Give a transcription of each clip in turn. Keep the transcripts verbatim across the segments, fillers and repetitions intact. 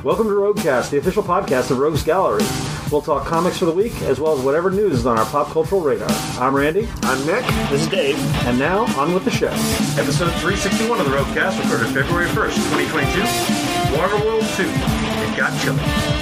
Welcome to Roguecast, the official podcast of Rogues Gallery. We'll talk comics for the week, as well as whatever news is on our pop cultural radar. I'm Randy. I'm Nick. This is Dave. And now, on with the show. Episode three sixty-one of the Roguecast, recorded February first, twenty twenty-two. Waterworld two. It got chilly.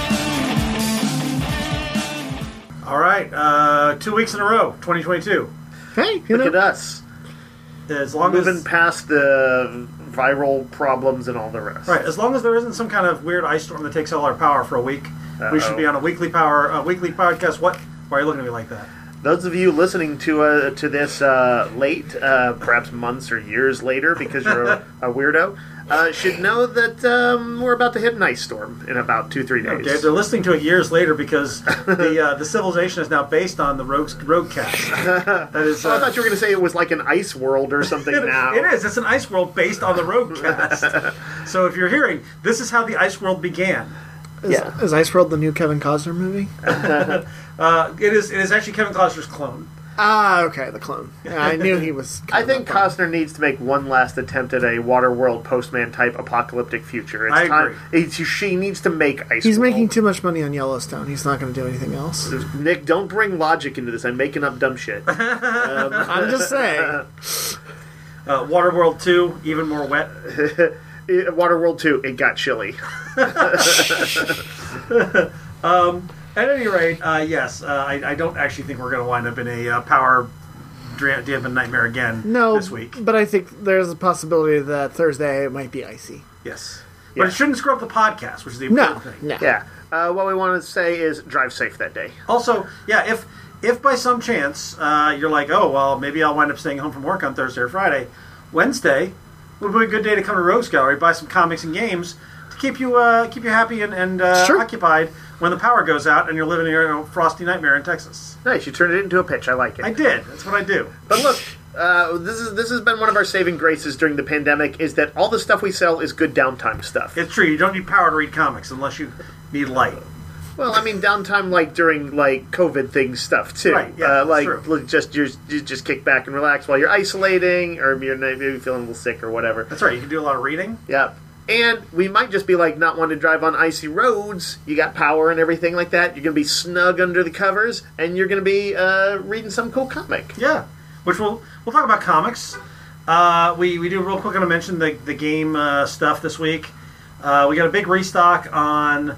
All right, uh, two weeks in a row, twenty twenty-two. Hey, you look know. at us. As long Moving as, past the viral problems and all the rest. Right, as long as there isn't some kind of weird ice storm that takes all our power for a week, Uh-oh. we should be on a weekly power, a weekly podcast. What? Why are you looking at me like that? Those of you listening to uh, to this uh, late, uh, perhaps months or years later, because you're a, a weirdo, uh, should know that um, we're about to hit an ice storm in about two, three days. Okay, they're listening to it years later because the uh, the civilization is now based on the Rogues Roguecast. That is. Uh, oh, I thought you were going to say it was like an ice world or something. it, now it is. It's an ice world based on the Roguecast. So if you're hearing, this is how the ice world began. Is, yeah. is Ice World the new Kevin Costner movie? uh, it is. It is actually Kevin Costner's clone. Ah, okay, the clone. Yeah, I knew he was. I think Costner needs to make one last attempt at a Waterworld Postman type apocalyptic future. It's I time, agree. It's, she needs to make Ice He's World. making too much money on Yellowstone. He's not going to do anything else. Nick, don't bring logic into this. I'm making up dumb shit. um, I'm just saying. Uh, Waterworld two, even more wet. Waterworld two, it got chilly. um, at any rate, uh, yes, uh, I, I don't actually think we're going to wind up in a uh, power dampened nightmare again no, this week. But I think there's a possibility that Thursday it might be icy. Yes. Yeah. But it shouldn't screw up the podcast, which is the important no, thing. No. Yeah. Uh, what we want to say is drive safe that day. Also, yeah, if if by some chance uh, you're like, oh, well, maybe I'll wind up staying home from work on Thursday or Friday, Wednesday would be a good day to come to Rogues Gallery, buy some comics and games to keep you uh, keep you happy and, and uh, sure. occupied when the power goes out and you're living in your you know, frosty nightmare in Texas. Nice, you turned it into a pitch. I like it. I did. That's what I do. But look, uh, this is this has been one of our saving graces during the pandemic, is that all the stuff we sell is good downtime stuff. It's true. You don't need power to read comics unless you need light. Well, I mean, downtime like during like COVID thing stuff too. Right, yeah, uh, like true. look, just you just kick back and relax while you're isolating, or you're maybe feeling a little sick or whatever. That's right. You can do a lot of reading. Yeah. And we might just be like not wanting to drive on icy roads. You got power and everything like that. You're going to be snug under the covers, and you're going to be uh, reading some cool comic. Yeah, which we'll we'll talk about comics. Uh, we we do real quick. I'm going to mention the the game uh, stuff this week. Uh, we got a big restock on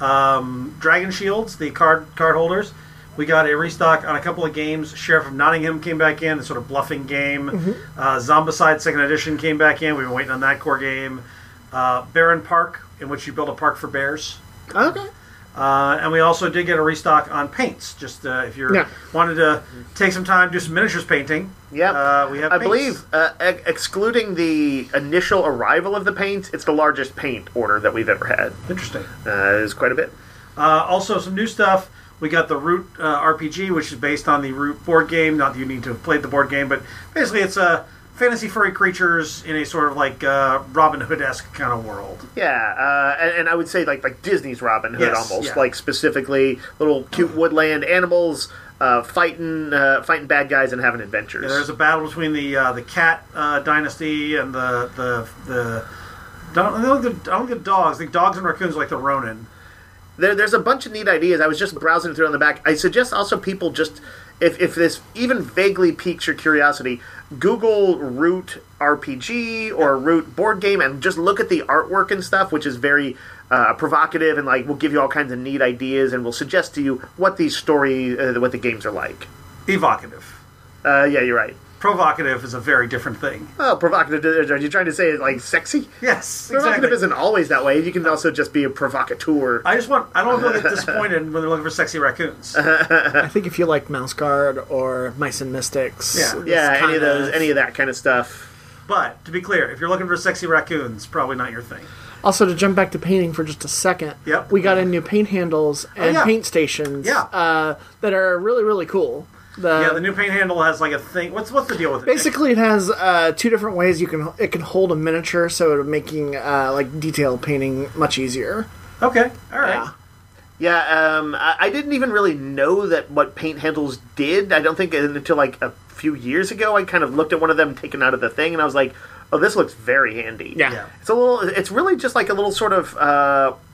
um, Dragon Shields, the card card holders. We got a restock on a couple of games. Sheriff of Nottingham came back in, the sort of bluffing game. Mm-hmm. Uh, Zombicide Second Edition came back in. We've been waiting on that core game. Uh, Baron Park, in which you build a park for bears. Okay. Uh, and we also did get a restock on paints. Just uh, if you yeah. wanted to take some time, do some miniatures painting. Yeah, uh, we have. I paints. believe, uh, ex- excluding the initial arrival of the paints, it's the largest paint order that we've ever had. Interesting. Uh, it is quite a bit. Uh, also, some new stuff. We got the Root uh, R P G, which is based on the Root board game. Not that you need to have played the board game, but basically it's a fantasy furry creatures in a sort of like uh, Robin Hood-esque kind of world. Yeah, uh, and, and I would say like like Disney's Robin Hood yes, almost, yeah. like specifically little cute woodland animals uh, fighting uh, fighting bad guys and having adventures. Yeah, there's a battle between the uh, the cat uh, dynasty and the the the. Don't, I don't think the, I don't think the dogs. I think dogs and raccoons are like the Ronin. There, there's a bunch of neat ideas. I was just browsing through on the back. I suggest also people just, if, if this even vaguely piques your curiosity, Google Root R P G or Root board game and just look at the artwork and stuff, which is very uh, provocative and like will give you all kinds of neat ideas and will suggest to you what these story, uh, what the games are like. Evocative. Uh, yeah, you're right. Provocative is a very different thing. Oh, provocative. Are you trying to say it like sexy? Yes, Provocative exactly. isn't always that way. You can also just be a provocateur. I just want. I don't want to get disappointed when they're looking for sexy raccoons. I think if you like Mouse Guard or Mice and Mystics, Yeah. Yeah, any of those, of... any of that kind of stuff. But to be clear, if you're looking for sexy raccoons, probably not your thing. Also, to jump back to painting for just a second, Yep. we got in new paint handles and oh, yeah. paint stations Yeah. uh, that are really, really cool. The, yeah, the new paint handle has like a thing. What's what's the deal with it? Basically, it has uh, two different ways you can it can hold a miniature, so it's making uh, like detail painting much easier. Okay, all right. Yeah. Yeah, um, I, I didn't even really know that what paint handles did. I don't think until like a few years ago, I kind of looked at one of them taken out of the thing, and I was like, "Oh, this looks very handy." Yeah, Yeah. it's a little. It's really just like a little sort of uh,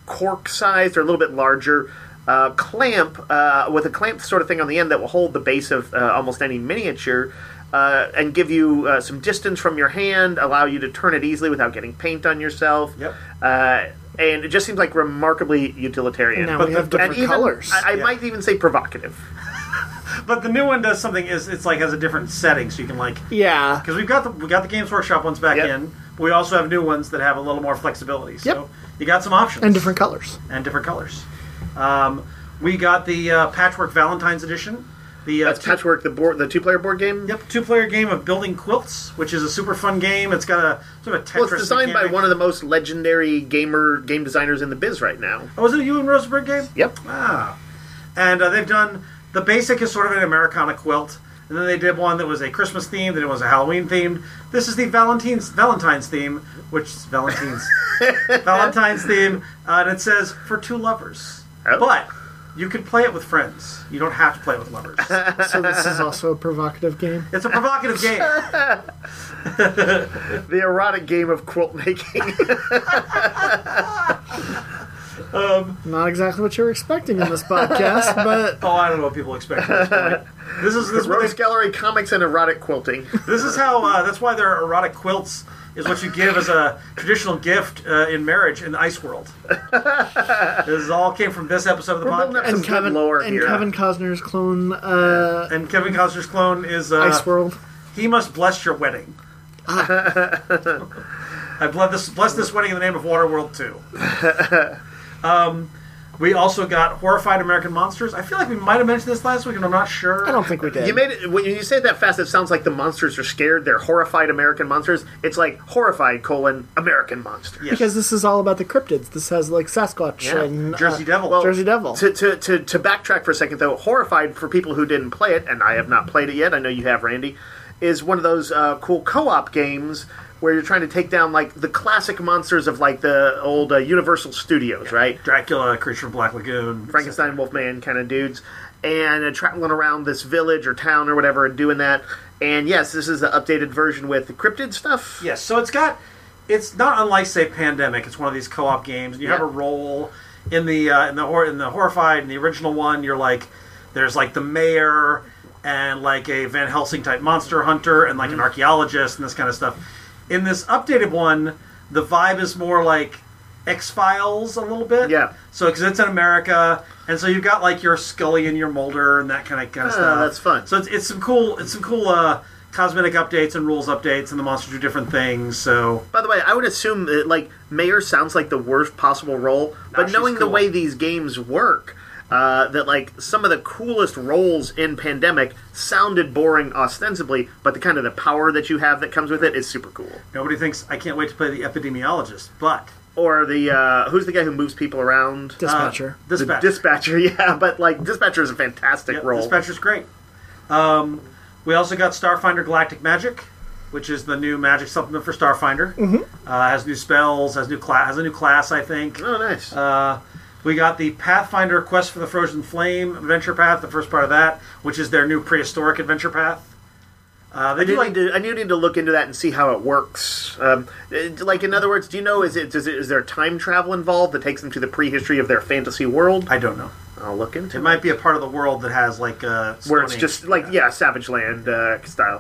cork-sized or a little bit larger uh, clamp uh, with a clamp sort of thing on the end that will hold the base of uh, almost any miniature uh, and give you uh, some distance from your hand, allow you to turn it easily without getting paint on yourself. Yep. Uh, and it just seems like remarkably utilitarian. And now But we the- have the- different and even, colors. I, I Yeah. might even say provocative. But the new one does something. Is it's like has a different setting, so you can like yeah. because we've got the we got the Games Workshop ones back Yep. in. But we also have new ones that have a little more flexibility. So Yep. you got some options And different colors. and different colors. Um, we got the uh, Patchwork Valentine's Edition. The uh, That's two- Patchwork, the board, the two-player board game. Yep, two-player game of building quilts, which is a super fun game. It's got a sort of a Tetris. Well, it's designed by mechanic. one of the most legendary gamer game designers in the biz right now. Oh, was it a you and Rosenberg game? Yep. Ah, and uh, they've done the basic is sort of an Americana quilt, and then they did one that was a Christmas themed, then it was a Halloween themed. This is the Valentine's Valentine's theme, which is Valentine's Valentine's theme, uh, and it says for two lovers. Oh. But you can play it with friends. You don't have to play it with lovers. So this is also a provocative game. It's a provocative game. The erotic game of quilt making. Not exactly what you were expecting in this podcast, but Oh, I don't know what people expect at this point. This is this is what Rogues they- Gallery comics and erotic quilting. This is how. Uh, that's why their erotic quilts is what you give as a traditional gift uh, in marriage in the ice world. This all came from this episode of the We're building up podcast. some and good Kevin lore and here. Kevin Costner's clone uh, And Kevin Costner's clone is uh, Ice World. He must bless your wedding. I bless this bless this wedding in the name of Waterworld two. Um, we also got Horrified American Monsters. I feel like we might have mentioned this last week, and I'm not sure. I don't think we did. You made it when you say it that fast. It sounds like the monsters are scared. They're horrified American monsters. It's like horrified colon American monsters. Yes. because this is all about the cryptids. This has like Sasquatch Yeah. and uh, Jersey Devil. Well, Jersey Devil. To, to, to, to backtrack for a second, though, Horrified, for people who didn't play it, and I have not played it yet, I know you have, Randy, is one of those uh, cool co-op games where you're trying to take down, like, the classic monsters of, like, the old uh, Universal Studios, right? Dracula, Creature from Black Lagoon, Frankenstein, Wolfman kind of dudes. And uh, traveling around this village or town or whatever and doing that. And, yes, this is the updated version with the cryptid stuff. Yes, so it's got, it's not unlike say Pandemic. It's one of these co-op games, and you have Yeah. a role in the uh, in the hor- in the Horrified in the original one. You're like, there's like the mayor and like a Van Helsing type monster hunter and like Mm-hmm. an archaeologist and this kind of stuff. In this updated one, the vibe is more like X-Files a little bit. Yeah. So because it's in America, and so you've got like your Scully and your Mulder and that kind of kind of Ah, stuff. that's fun. So it's, it's some cool it's some cool uh, cosmetic updates and rules updates, and the monsters do different things. So By the way, I would assume that, like, Mayor sounds like the worst possible role, but she's knowing the cool. way these games work, uh, that, like, some of the coolest roles in Pandemic sounded boring ostensibly, but the kind of the power that you have that comes with it is super cool. nobody thinks I can't wait to play the epidemiologist, but Or the, uh, who's the guy who moves people around? Dispatcher. uh, The dispatch. Dispatcher, yeah, but, like, Dispatcher is a fantastic Yep, role. Dispatcher's great. Um, we also got Starfinder Galactic Magic, which is the new magic supplement for Starfinder. Mm-hmm. Uh, has new spells, has new class, has a new class, I think. Oh, nice. Uh, we got the Pathfinder Quest for the Frozen Flame adventure path, the first part of that, which is their new prehistoric adventure path. Uh, they I do do like need to. I do need to look into that and see how it works. Um, uh, like, in other words, do you know is it, is it is there time travel involved that takes them to the prehistory of their fantasy world? I don't know. I'll look into It it. might be a part of the world that has like uh, Where it's Stone just Age. like yeah, Savage Land uh, style.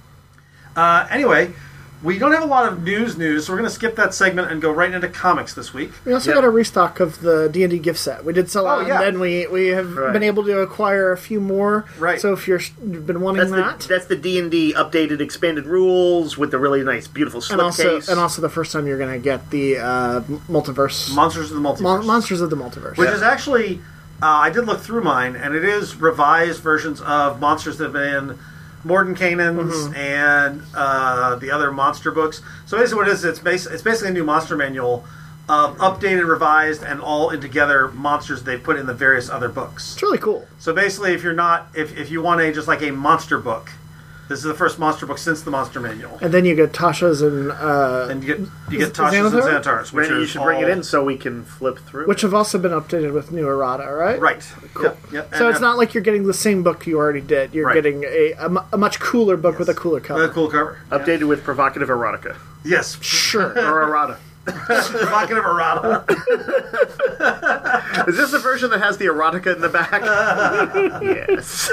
Uh, anyway, we don't have a lot of news news, so we're going to skip that segment and go right into comics this week. We also Yep. got a restock of the D and D gift set. We did sell out, Oh, yeah. and then we, we have Right. been able to acquire a few more. Right. So if you're, you've been wanting That's that, the that's the D and D updated expanded rules with the really nice beautiful and also slipcase. and also the first time you're going to get the uh, multiverse Monsters of the Multiverse. Mon- Monsters of the Multiverse. Which is actually, uh, I did look through mine, and it is revised versions of monsters that have been in Mordenkainen's Mm-hmm. and uh, the other monster books. So basically, what it is, it's, bas- it's basically a new monster manual of updated, revised, and all in together monsters they put in the various other books. It's really cool. So basically, if you're not, if, if you want a just like a monster book, this is the first monster book since the monster manual. And then you get Tasha's and uh, And you get you get Is- Tasha's and Xanathar? Xanatars, which Randy, are you should bring it all- in so we can flip through. which it. have also been updated with new errata, right? Right. Yep. Yep. So And it's have- not like you're getting the same book you already did. You're Right. getting a, a, mu- a much cooler book with a cooler with cover. a cool cover. updated with provocative erotica Yes. Sure. or errata. Provocative errata. Is this the version that has the erotica in the back? Yes.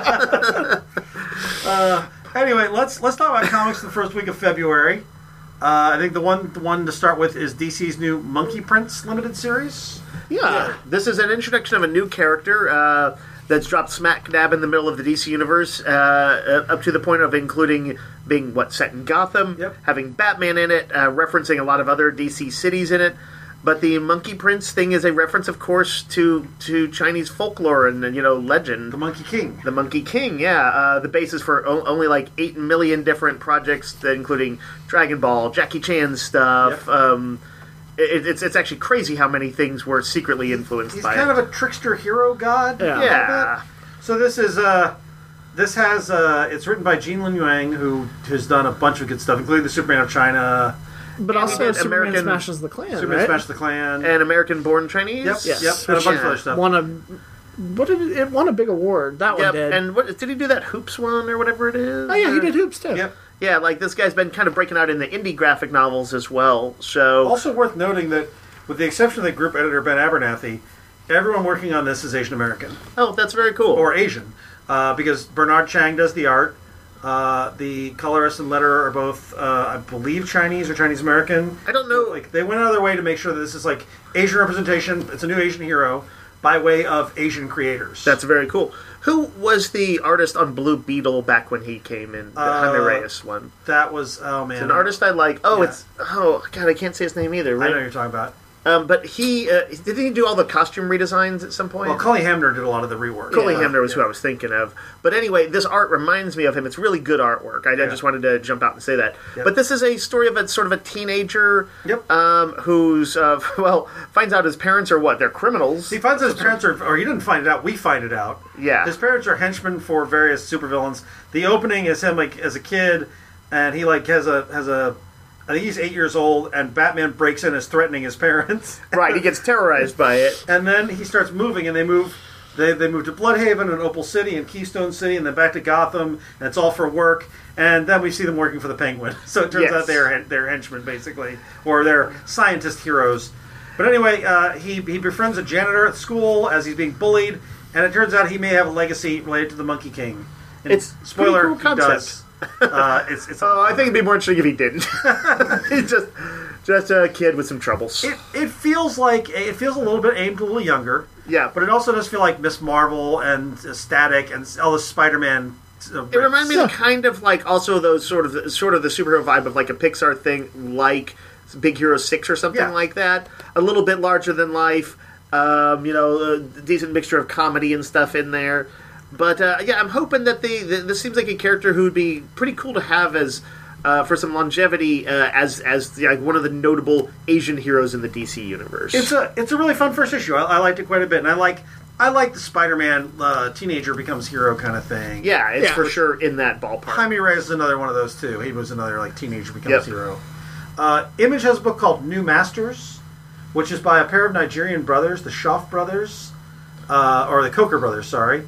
uh, anyway, let's let's talk about comics the first week of February. Uh, I think the one the one to start with is D C's new Monkey Prince limited series. Yeah, this is an introduction of a new character uh, that's dropped smack dab in the middle of the D C universe, uh, up to the point of including being, what, set in Gotham, yep. having Batman in it, uh, referencing a lot of other D C cities in it. But the Monkey Prince thing is a reference, of course, to, to Chinese folklore and, you know, legend. The Monkey King. The Monkey King, yeah. Uh, the basis for o- only like eight million different projects, including Dragon Ball, Jackie Chan stuff. Yep. Um, it, it's it's actually crazy how many things were secretly influenced He's by kind it. of a trickster hero god. Yeah. a little Yeah. bit. So this is uh, this has uh, it's written by Jean Lin Yang, who has done a bunch of good stuff, including the Superman of China, But And also did Superman American- Smashes the Klan, Superman right? Smash the Klan, And American-born Chinese. yep, Yes. yep, and a bunch of Yeah. other stuff. Won a what did it, it won a big award. That one Yep. did. And what did he do? That Hoops one or whatever it is? oh yeah, he Or- did hoops too. Yep. Yeah, like this guy's been kind of breaking out in the indie graphic novels as well. So Also worth noting that, with the exception of the group editor Ben Abernathy, everyone working on this is Asian American oh, that's very cool. or Asian, uh, because Bernard Chang does the art. Uh, the colorist and letterer are both, uh, I believe, Chinese or Chinese American. I don't know. Like they went out of their way to make sure that this is like Asian representation. It's a new Asian hero by way of Asian creators. That's very cool. Who was the artist on Blue Beetle back when he came in? The Uh, Jaime Reyes one. that was oh man, It's an artist I like. Oh, Yeah. it's oh god, I can't say his name either. I know Right? what you're talking about. Um, but he uh, didn't he do all the costume redesigns at some point? Well, Cully Hamner did a lot of the rework. Coley Yeah. Hamner was who Yeah. I was thinking of. But anyway, this art reminds me of him. It's really good artwork. I, I Yeah. just wanted to jump out and say that. Yep. But this is a story of a sort of a teenager Yep. um, who's, uh, well, finds out his parents are what? They're criminals. He finds out his parents are, or he didn't find it out. We find it out. Yeah. His parents are henchmen for various supervillains. The opening is him like as a kid, and he like has a has a. I think he's eight years old, and Batman breaks in and is threatening his parents. Right, he gets terrorized by it. And then he starts moving, and they move. They they move to Bloodhaven and Opal City and Keystone City, and then back to Gotham, and it's all for work. And then we see them working for the Penguin. So it turns Yes. out they're they're henchmen basically, or they're scientist heroes. But anyway, uh, he he befriends a janitor at school as he's being bullied, and it turns out he may have a legacy related to the Monkey King. And It's spoiler, pretty cool he does. Uh, it's it's. Oh, I think it'd be more interesting if he didn't. He's just just a kid with some troubles. It, it feels like it feels a little bit aimed a little younger. Yeah. But it also does feel like Miss Marvel and uh, Static and all the Spider-Man. Uh, It reminded me Yeah. of kind of like also those sort of sort of the superhero vibe of like a Pixar thing, like Big Hero Six or something Yeah. like that. A little bit larger than life. Um, you know, a decent mixture of comedy and stuff in there. But uh, yeah, I'm hoping that the, the this seems like a character who would be pretty cool to have as uh, for some longevity uh, as as the, like one of the notable Asian heroes in the D C universe. It's a it's a really fun first issue. I, I liked it quite a bit, and I like I like the Spider-Man uh, teenager becomes hero kind of thing. yeah, it's Yeah. for sure in that ballpark. Jaime Reyes is another one of those too. He was another like teenager becomes Yep. hero. Uh, Image has a book called New Masters, which is by a pair of Nigerian brothers, the Schaff brothers, uh, or the Coker brothers. Sorry,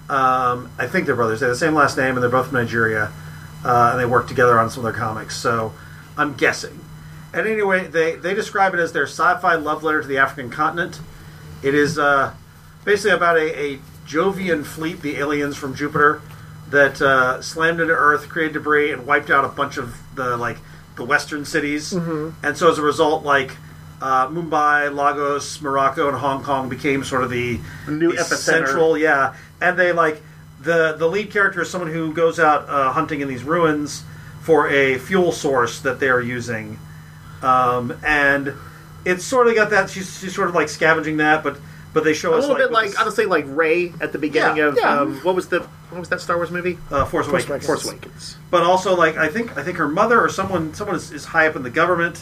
um, I think they're brothers. They have the same last name, and they're both from Nigeria, uh, and they work together on some of their comics. So I'm guessing. And anyway, they they describe it as their sci-fi love letter to the African continent. It is uh, basically about a, a Jovian fleet, the aliens from Jupiter, that uh, slammed into Earth, created debris, and wiped out a bunch of the like the Western cities. Mm-hmm. And so as a result, like uh, Mumbai, Lagos, Morocco, and Hong Kong became sort of the New the epicenter. central, yeah. And they like the the lead character is someone who goes out uh, hunting in these ruins for a fuel source that they are using, um, and it's sort of got that. She's, she's sort of like scavenging that, but but they show a us little like, bit like this- honestly like Ray at the beginning Yeah, of yeah. Um, what was the what was that Star Wars movie? uh, Force Awakens. Awakens. Force Awakens. But also like I think I think her mother or someone someone is, is high up in the government,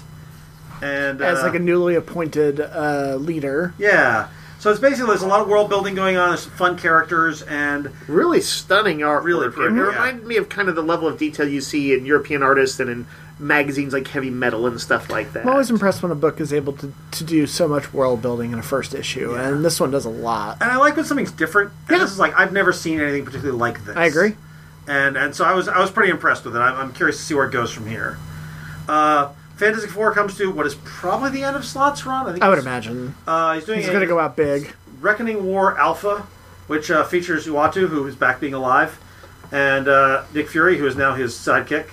and uh, As like a newly appointed uh, leader. yeah. So it's basically there's a lot of world building going on. There's some fun characters and Really stunning artwork. Really It pretty, yeah. reminded me of kind of the level of detail you see in European artists and in magazines like Heavy Metal and stuff like that. I'm always impressed when a book is able to, to do so much world building in a first issue, and this one does a lot. And I like when something's different. And Yeah. this is like I've never seen anything particularly like this. I agree. And and so I was I was pretty impressed with it. I'm, I'm curious to see where it goes from here. Uh, Fantastic Four comes to what is probably the end of Slott's run. I think I would he's- imagine. Uh, he's doing He's a going to go out big. Reckoning War Alpha, which uh, features Uatu, who is back being alive, and uh, Nick Fury, who is now his sidekick.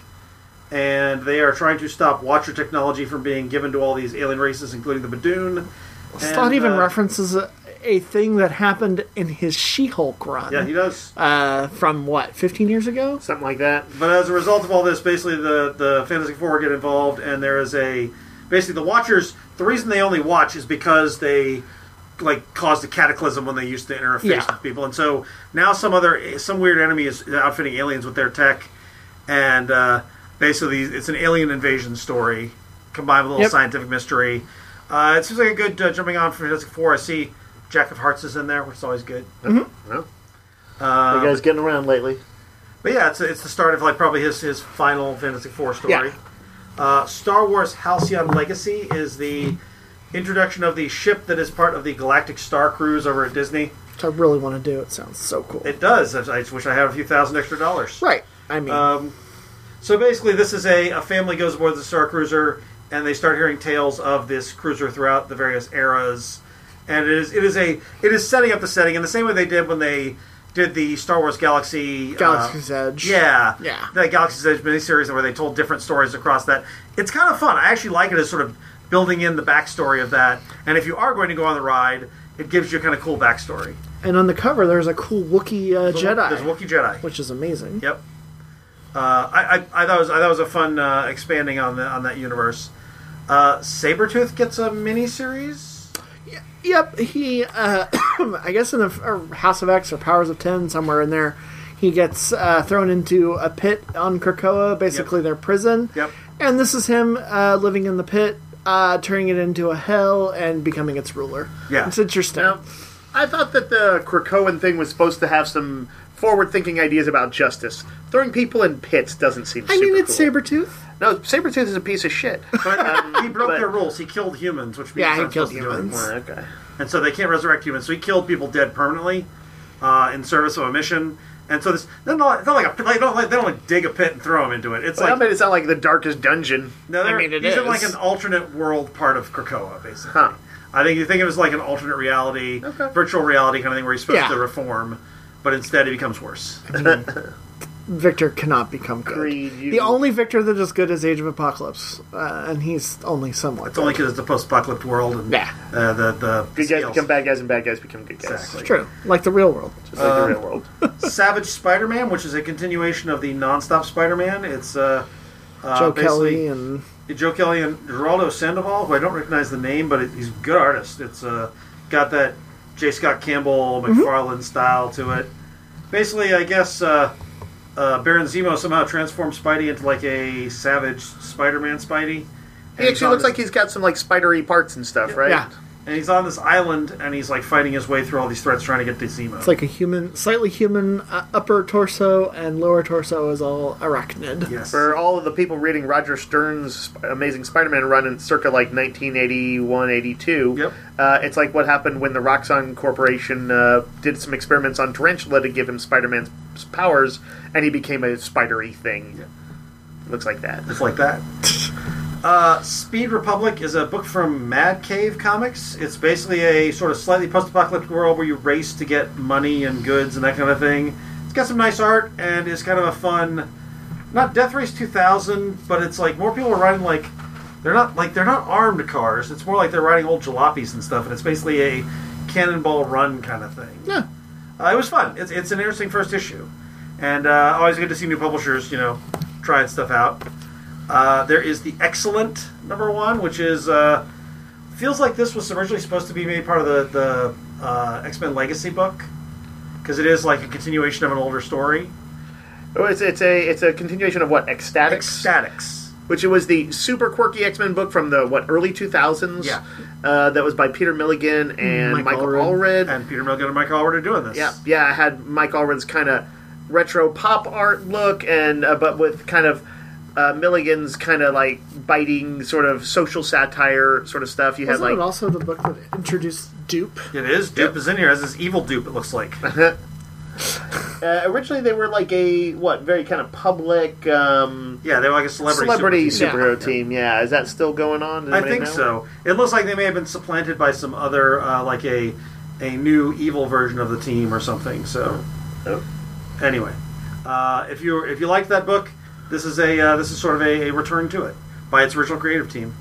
And they are trying to stop Watcher technology from being given to all these alien races, including the Badoon. Slott And, even uh, references a, a thing that happened in his She-Hulk run. Yeah, he does. Uh, from, what, fifteen years ago? Something like that. But as a result of all this, basically the, the Fantastic Four get involved, and there is a... Basically, the Watchers, the reason they only watch is because they, like, caused a cataclysm when they used to interface Yeah. with people. And so now some other... Some weird enemy is outfitting aliens with their tech, and uh, basically it's an alien invasion story combined with a little Yep. scientific mystery. Uh, it seems like a good uh, jumping on for Fantastic Four. I see Jack of Hearts is in there, which is always good. Well, Uh, you guys getting around lately? But yeah, it's it's the start of like probably his his final Fantastic Four story. Yeah. Uh, Star Wars Halcyon Legacy is the introduction of the ship that is part of the Galactic Star Cruise over at Disney. Which I really want to do. It sounds so cool. It does. I I just wish I had a few thousand extra dollars. right. I mean, Um, so basically, this is a, a family goes aboard the Star Cruiser, and they start hearing tales of this cruiser throughout the various eras. And it is it is a it is setting up the setting in the same way they did when they did the Star Wars Galaxy Galaxy's uh, Edge. Yeah, Yeah. the Galaxy's Edge miniseries where they told different stories across that. It's kind of fun. I actually like it as sort of building in the backstory of that. And if you are going to go on the ride, it gives you a kind of cool backstory. And on the cover, there's a cool Wookiee uh, Jedi. There's a Wookiee Jedi. Which is amazing. Yep. Uh, I, I I thought it was I thought it was a fun uh, expanding on the on that universe. Uh, Sabretooth gets a miniseries. Yep, he, uh, I guess in a, a House of X or Powers of Ten, somewhere in there, he gets uh, thrown into a pit on Krakoa, basically Yep. their prison. Yep. And this is him uh, living in the pit, uh, turning it into a hell, and becoming its ruler. Yeah. It's interesting. Now, I thought that the Krakoan thing was supposed to have some forward-thinking ideas about justice. Throwing people in pits doesn't seem I super mean, it's cool. Sabretooth. No, Sabretooth is a piece of shit. But um, he broke but- their rules. He killed humans, which means Yeah, he they're not killed supposed to do it humans. anymore. Oh, okay. And so they can't resurrect humans. So he killed people dead permanently uh, in service of a mission. And so this, they're not, it's not like a, they don't like they don't like dig a pit and throw them into it. It's Well, that like made it sound like the darkest dungeon. no, they're- I mean, it he's in is. like an alternate world part of Krakoa, basically. Huh. I think you think of it as like an alternate reality, Okay. virtual reality kind of thing where he's supposed Yeah. to reform, but instead he becomes worse. Victor cannot become good. Creed, you- The only Victor that is good is Age of Apocalypse, uh, and he's only somewhat It's only because it's a post-apocalyptic world, and Yeah. uh, the the Good guys scales. become bad guys and bad guys become good guys. Exactly. true, like the real world. Just like the real world. Savage Spider-Man, which is a continuation of the non-stop Spider-Man. It's uh, uh, Joe basically Kelly and Joe Kelly and Geraldo Sandoval, who I don't recognize the name, but it, he's a good artist. It's uh, got that J. Scott Campbell, McFarlane style to it. Basically, I guess uh, uh, Baron Zemo somehow transformed Spidey into like a savage Spider-Man Spidey. He actually looks like he's got some like spidery parts and stuff, right? yeah, And he's on this island, and he's like fighting his way through all these threats, trying to get to Zemo. it's like a human, slightly human uh, upper torso, and lower torso is all arachnid. yes. For all of the people reading Roger Stern's Sp- Amazing Spider-Man run in circa like nineteen eighty-one, eighty-two, Yep. uh, it's like what happened when the Roxxon Corporation uh, did some experiments on Tarantula to give him Spider-Man's powers, and he became a spidery thing. Yeah. Looks like that. It's like that. Uh, Speed Republic is a book from Mad Cave Comics. It's basically a sort of slightly post-apocalyptic world where you race to get money and goods and that kind of thing. It's got some nice art and is kind of a fun, not Death Race two thousand, but it's like more people are riding like they're not like they're not armed cars. It's more like they're riding old jalopies and stuff, and it's basically a Cannonball Run kind of thing. Yeah, Uh, it was fun. It's it's an interesting first issue, and uh, always good to see new publishers, you know, trying stuff out. Uh, there is the Excellent number one, which is uh, feels like this was originally supposed to be made part of the the uh, X-Men Legacy book, because it is like a continuation of an older story. Oh, it's, it's a it's a continuation of what, Ecstatics? Ecstatics. Which it was the super quirky X-Men book from the what early two thousands. Yeah. Uh, that was by Peter Milligan and Mike Michael Allred. Allred. And Peter Milligan and Mike Allred are doing this. Yeah, yeah. I had Mike Allred's kind of retro pop art look, and uh, but with kind of uh, Milligan's kind of like biting sort of social satire sort of stuff. You wasn't had it like also the book that introduced Dupe? It is. Dupe is in here as this evil Dupe, it looks like. Uh, originally, they were like a what, very kind of public. Um, Yeah, they were like a celebrity, Celebrity super team. superhero team, yeah. Is that still going on? Does I anybody think know? so. It looks like they may have been supplanted by some other, uh, like a a new evil version of the team or something. So, Oh. anyway, uh, if you if you liked that book, this is a uh, this is sort of a, a return to it by its original creative team.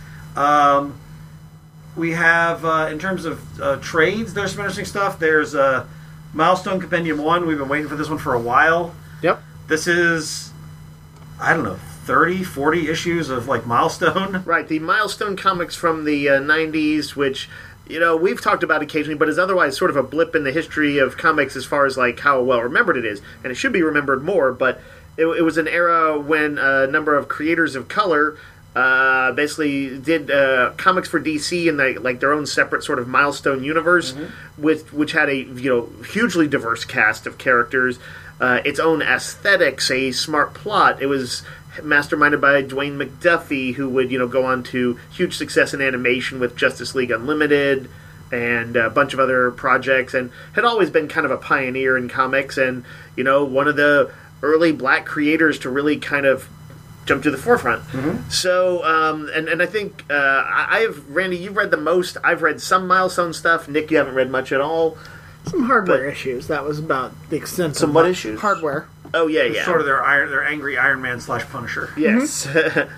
Um, we have uh, in terms of uh, trades, there's some interesting stuff. There's uh, Milestone Compendium One. We've been waiting for this one for a while. Yep. This is, I don't know, thirty, forty issues of like Milestone. Right, the Milestone comics from the uh, nineties, which, you know, we've talked about occasionally, but is otherwise sort of a blip in the history of comics as far as, like, how well remembered it is. And it should be remembered more, but it, it was an era when a number of creators of color uh, basically did uh, comics for D C in, the, like, their own separate sort of Milestone universe, mm-hmm. with which had a, you know, hugely diverse cast of characters, uh, its own aesthetics, a smart plot. It was masterminded by Dwayne McDuffie, who would, you know, go on to huge success in animation with Justice League Unlimited and a bunch of other projects, and had always been kind of a pioneer in comics, and, you know, one of the early black creators to really kind of jump to the forefront. Mm-hmm. So, um, and, and I think uh, I- I've, Randy, you've read the most. I've read some Milestone stuff. Nick, you haven't read much at all. Some hardware But- issues. That was about the extent Some of what my- issues? Hardware. Oh, yeah, yeah. Sort of their iron, their angry Iron Man slash Punisher. Yes.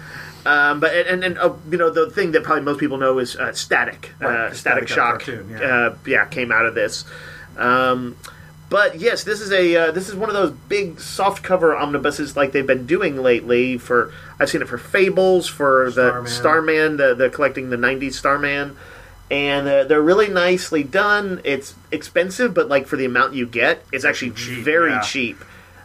um, but and and uh, you know, the thing that probably most people know is uh, Static. Right, uh, the Static Static Shock. cartoon, yeah. Uh, yeah, came out of this. Um, but yes, this is a uh, this is one of those big soft cover omnibuses like they've been doing lately. For I've seen it for Fables, for the Starman. Starman, the the collecting the nineties Starman. And uh, they're really nicely done. It's expensive, but like for the amount you get, it's actually Cheap, very yeah. cheap.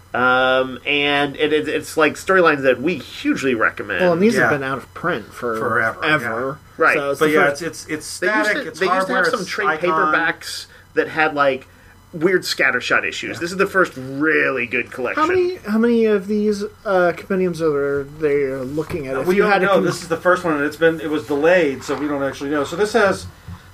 Um, and it, it, it's like storylines that we hugely recommend. Well, and these Yeah. have been out of print for Forever, ever. Right. So it's But the yeah, first- it's it's it's they used static. to, it's they used to hardware. have some it's trade Icon. paperbacks that had like weird scattershot issues. This is the first really good collection. how many how many of these uh, compendiums are they looking at? If We you don't had to know. com- This is the first one, and it's been it was delayed, so we don't actually know. So this has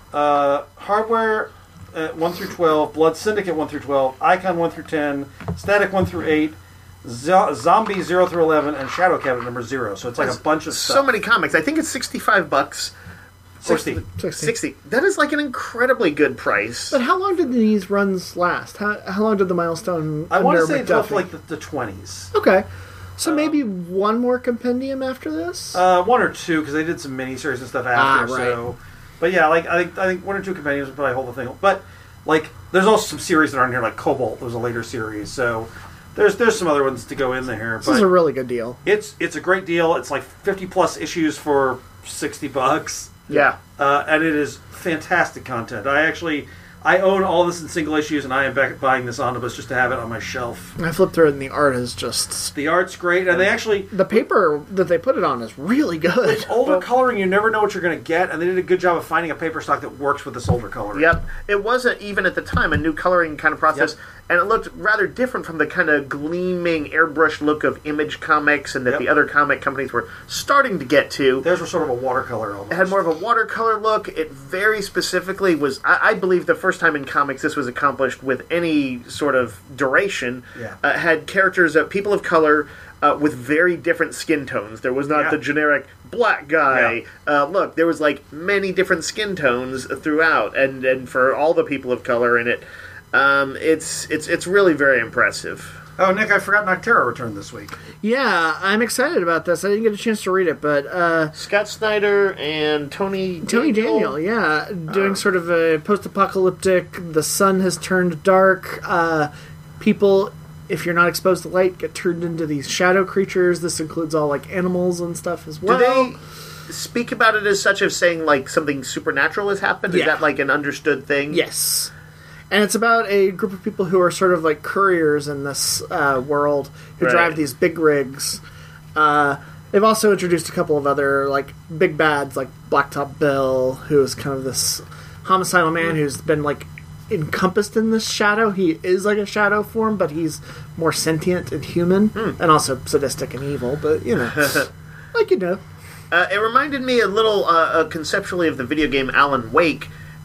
uh, hardware uh, one through twelve, Blood Syndicate one through twelve, Icon one through ten, Static one through eight, Zo- Zombie zero through eleven, and Shadow Cabinet number zero. So it's like a bunch of stuff. So many comics. I think it's sixty-five bucks. sixty. sixty. sixty. That is like an incredibly good price. But how long did these runs last? How, how long did the Milestone? I want to under say until McDuffie? like the, the twenties. Okay, so maybe one more compendium after this. Uh, one or two, because they did some miniseries and stuff after. Ah, right. So, but yeah, like I think I think one or two companions would probably hold the thing. But like, there's also some series that aren't here, like Cobalt. There's a later series, so there's there's some other ones to go in there. this But is a really good deal. it's it's a great deal. It's like fifty plus issues for sixty bucks, yeah. uh, and it is fantastic content. I actually I own all this in single issues, and I am back buying this omnibus just to have it on my shelf. I flipped through it, and the art is just The art's great, and they actually. the paper that they put it on is really good. Older coloring, you never know what you're going to get, and they did a good job of finding a paper stock that works with this older coloring. Yep. It was a, even at the time a new coloring kind of process, Yep. and it looked rather different from the kind of gleaming airbrush look of Image Comics and that Yep. the other comic companies were starting to get to. Theirs were sort of a watercolor almost. It had more of a watercolor look. It very specifically was, I, I believe, the first time in comics this was accomplished with any sort of duration. Yeah. Uh, had characters, uh, people of color, uh, with very different skin tones. There was not Yeah. the generic black guy. Yeah. Uh, look, there was like many different skin tones throughout, and, and for all the people of color in it, um, it's it's it's really very impressive. Oh, Nick, I forgot Noctera returned this week. Yeah, I'm excited about this. I didn't get a chance to read it, but uh, Scott Snyder and Tony Tony Daniel, yeah, doing sort of a post-apocalyptic. The sun has turned dark. Uh, people, if you're not exposed to light, get turned into these shadow creatures. This includes all like animals and stuff as well. Do they speak about it as such of saying like something supernatural has happened? Is Yeah. that like an understood thing? Yes. And it's about a group of people who are sort of like couriers in this uh, world who Right. drive these big rigs. Uh, they've also introduced a couple of other like big bads, like Blacktop Bill, who is kind of this homicidal man who's been like encompassed in this shadow. He is like a shadow form, but he's more sentient and human, and also sadistic and evil. But you know, like you know, Uh, it reminded me a little uh, uh, conceptually of the video game Alan Wake,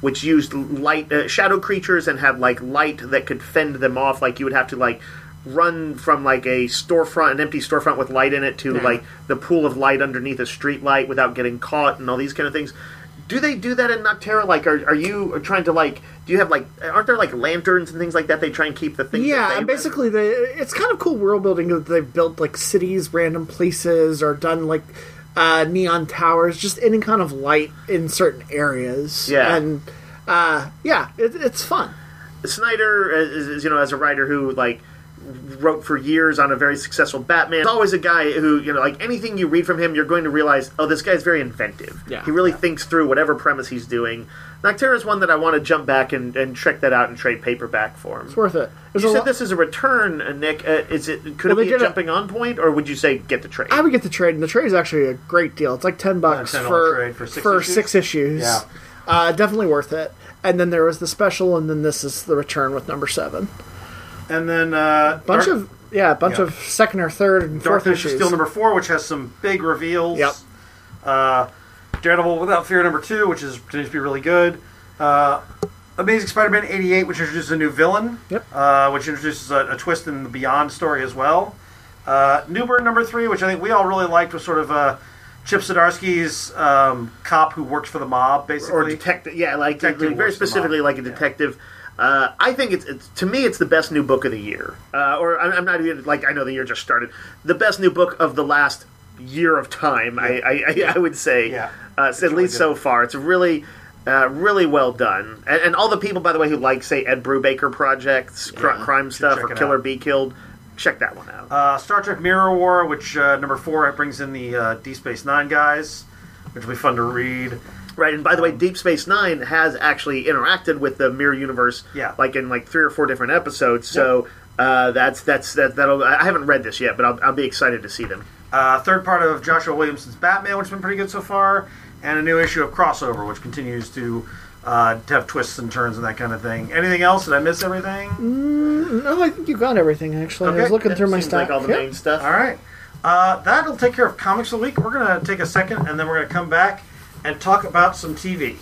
which used light uh, shadow creatures and had like light that could fend them off. Like you would have to like run from like a storefront, an empty storefront with light in it, to Yeah. like the pool of light underneath a street light without getting caught and all these kind of things. Do they do that in Nocterra? Like, are, are you trying to like? Do you have like? Aren't there like lanterns and things like that? They try and keep the things. Yeah, that they and basically, they, it's kind of cool world building that they've built like cities, random places, or done like uh, neon towers, just any kind of light in certain areas. Yeah. and uh, yeah, it, it's fun. Snyder is, is, you know, as a writer who like wrote for years on a very successful Batman. He's always a guy who, you know, like anything you read from him, you're going to realize, oh, this guy's very inventive. Yeah. He really Yeah. thinks through whatever premise he's doing. Nocterra is one that I want to jump back and, and check that out and trade paperback for him. It's worth it. There's You a said lot- this is a return, uh, Nick. Uh, is it? Could Well, it they be a did a- jumping on point, or would you say get the trade? I would get the trade, and the trade is actually a great deal. It's like ten bucks ten for dollar trade for six issues? six issues. Yeah. Uh, definitely worth it. And then there was the special, and then this is the return with number seven. And then uh, Bunch Dark, of yeah, a bunch Yeah. of second or third and Dark fourth Knight of issues. Steel number four, which has some big reveals. Yep. Uh, Daredevil Without Fear number two, which is continues to be really good. Uh, Amazing Spider-Man eighty-eight, which introduces a new villain. Yep. Uh, which introduces a, a twist in the Beyond story as well. Uh, Newburn number three, which I think we all really liked, was sort of uh, Chip Zdarsky's um, cop who works for the mob, basically. or detective? Yeah, like Detective very works the specifically, mob. like a detective. Uh, I think it's, it's to me it's the best new book of the year. Uh, or I'm, I'm not even like I know the year just started. The best new book of the last year of time. I, I, I I would say. Yeah. Uh, It's at really least so good. far, it's really. Uh, really well done, and, and all the people, by the way, who like, say, Ed Brubaker projects, cr- Yeah, crime should stuff, check or it Killer out. Be Killed, check that one out. Uh, Star Trek Mirror War, which uh, number four brings in the uh, D Space Nine guys, which will be fun to read. Right, and by the way, Deep Space Nine has actually interacted with the Mirror Universe, Yeah. like in like three or four different episodes. So uh, that's that's that that'll. I haven't read this yet, but I'll, I'll be excited to see them. Uh, third part of Joshua Williamson's Batman, which has been pretty good so far, and a new issue of Crossover, which continues to, uh, to have twists and turns and that kind of thing. Anything else? Did I miss everything? No, I think you got everything. Actually, I was Okay. looking That through my seems stuff. like all the Yep. main stuff. All right. Uh, that'll take care of Comics of the Week. We're going to take a second, and then we're going to come back and talk about some T V.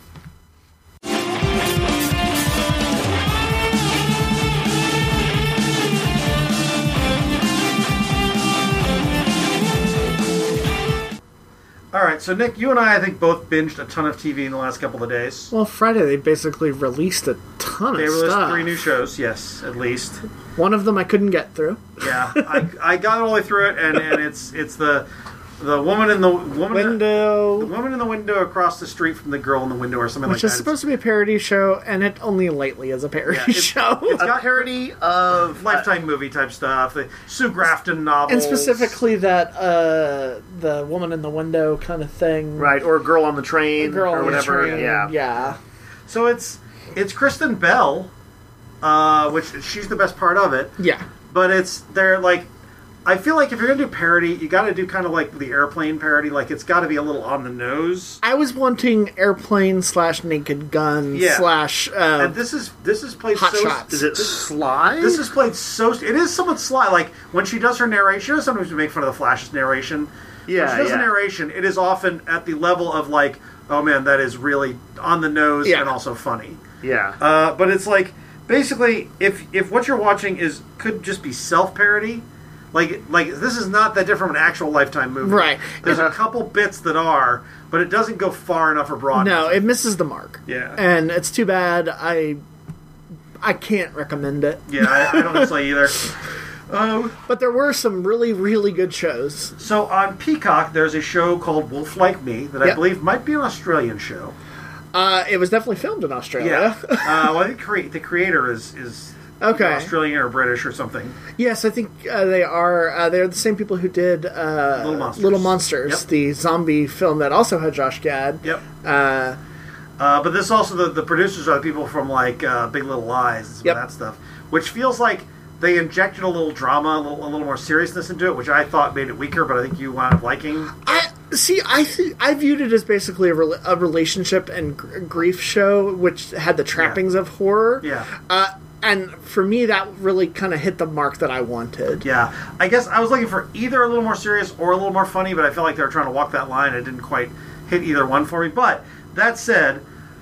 All right, so Nick, you and I, I think, both binged a ton of T V in the last couple of days. Well, Friday they basically released a ton They of released stuff. three new shows, yes, at least. One of them I couldn't get through. Yeah, I, I got all the way through it, and, and it's it's the the woman in the woman the Window, woman in the window across the street from the girl in the window, or something which like is that. supposed to be a parody show, and it only lately is a parody Yeah, it's- show. it's A got parody of Lifetime movie type stuff, the Sue Grafton novels, and specifically that uh, the woman in the window kind of thing. right or Girl on the Train Girl or on the whatever. train. Yeah, yeah. So it's it's Kristen Bell, uh, which she's the best part of it. Yeah. But it's they're like, I feel like if you're gonna do parody, you got to do kind of like the Airplane parody. Like it's got to be a little on the nose. I was wanting Airplane slash Naked Gun Yeah. slash uh, And this is this is played Hot so. Shots. Is it Sly? This is played so. It is somewhat sly. Like when she does her narration, she does sometimes make fun of the Flash's narration. Yeah, when she does yeah. the narration, it is often at the level of like, oh man, that is really on the nose Yeah. and also funny. yeah. Uh, but it's like basically, if if what you're watching is could just be self parody, like like this is not that different from an actual Lifetime movie. Right. There's a couple bits that are, but it doesn't go far enough or broad no, enough. it misses the mark. Yeah. And it's too bad. I I can't recommend it. Yeah, I, I don't think so either. Um, But there were some really, really good shows. so on Peacock, there's a show called Wolf Like Me that I Yep. believe might be an Australian show. Uh, it was definitely filmed in Australia. uh, well, I think cre- the creator is is Okay. Australian or British or something. Yes, I think uh, they are. Uh, they're the same people who did uh, Little Monsters. Little Monsters, Yep. the zombie film that also had Josh Gad. Yep. Uh, Uh, but this also the, the producers are the people from like uh, Big Little Lies and some Yep. of that stuff, which feels like they injected a little drama, a little, a little more seriousness into it, which I thought made it weaker, but I think you wound up liking. I see. I th- I viewed it as basically a, rela- a relationship and gr- grief show, which had the trappings of horror. Yeah. Uh, and for me, that really kind of hit the mark that I wanted. Yeah, I guess I was looking for either a little more serious or a little more funny, but I felt like they were trying to walk that line. It didn't quite hit either one for me. But that said,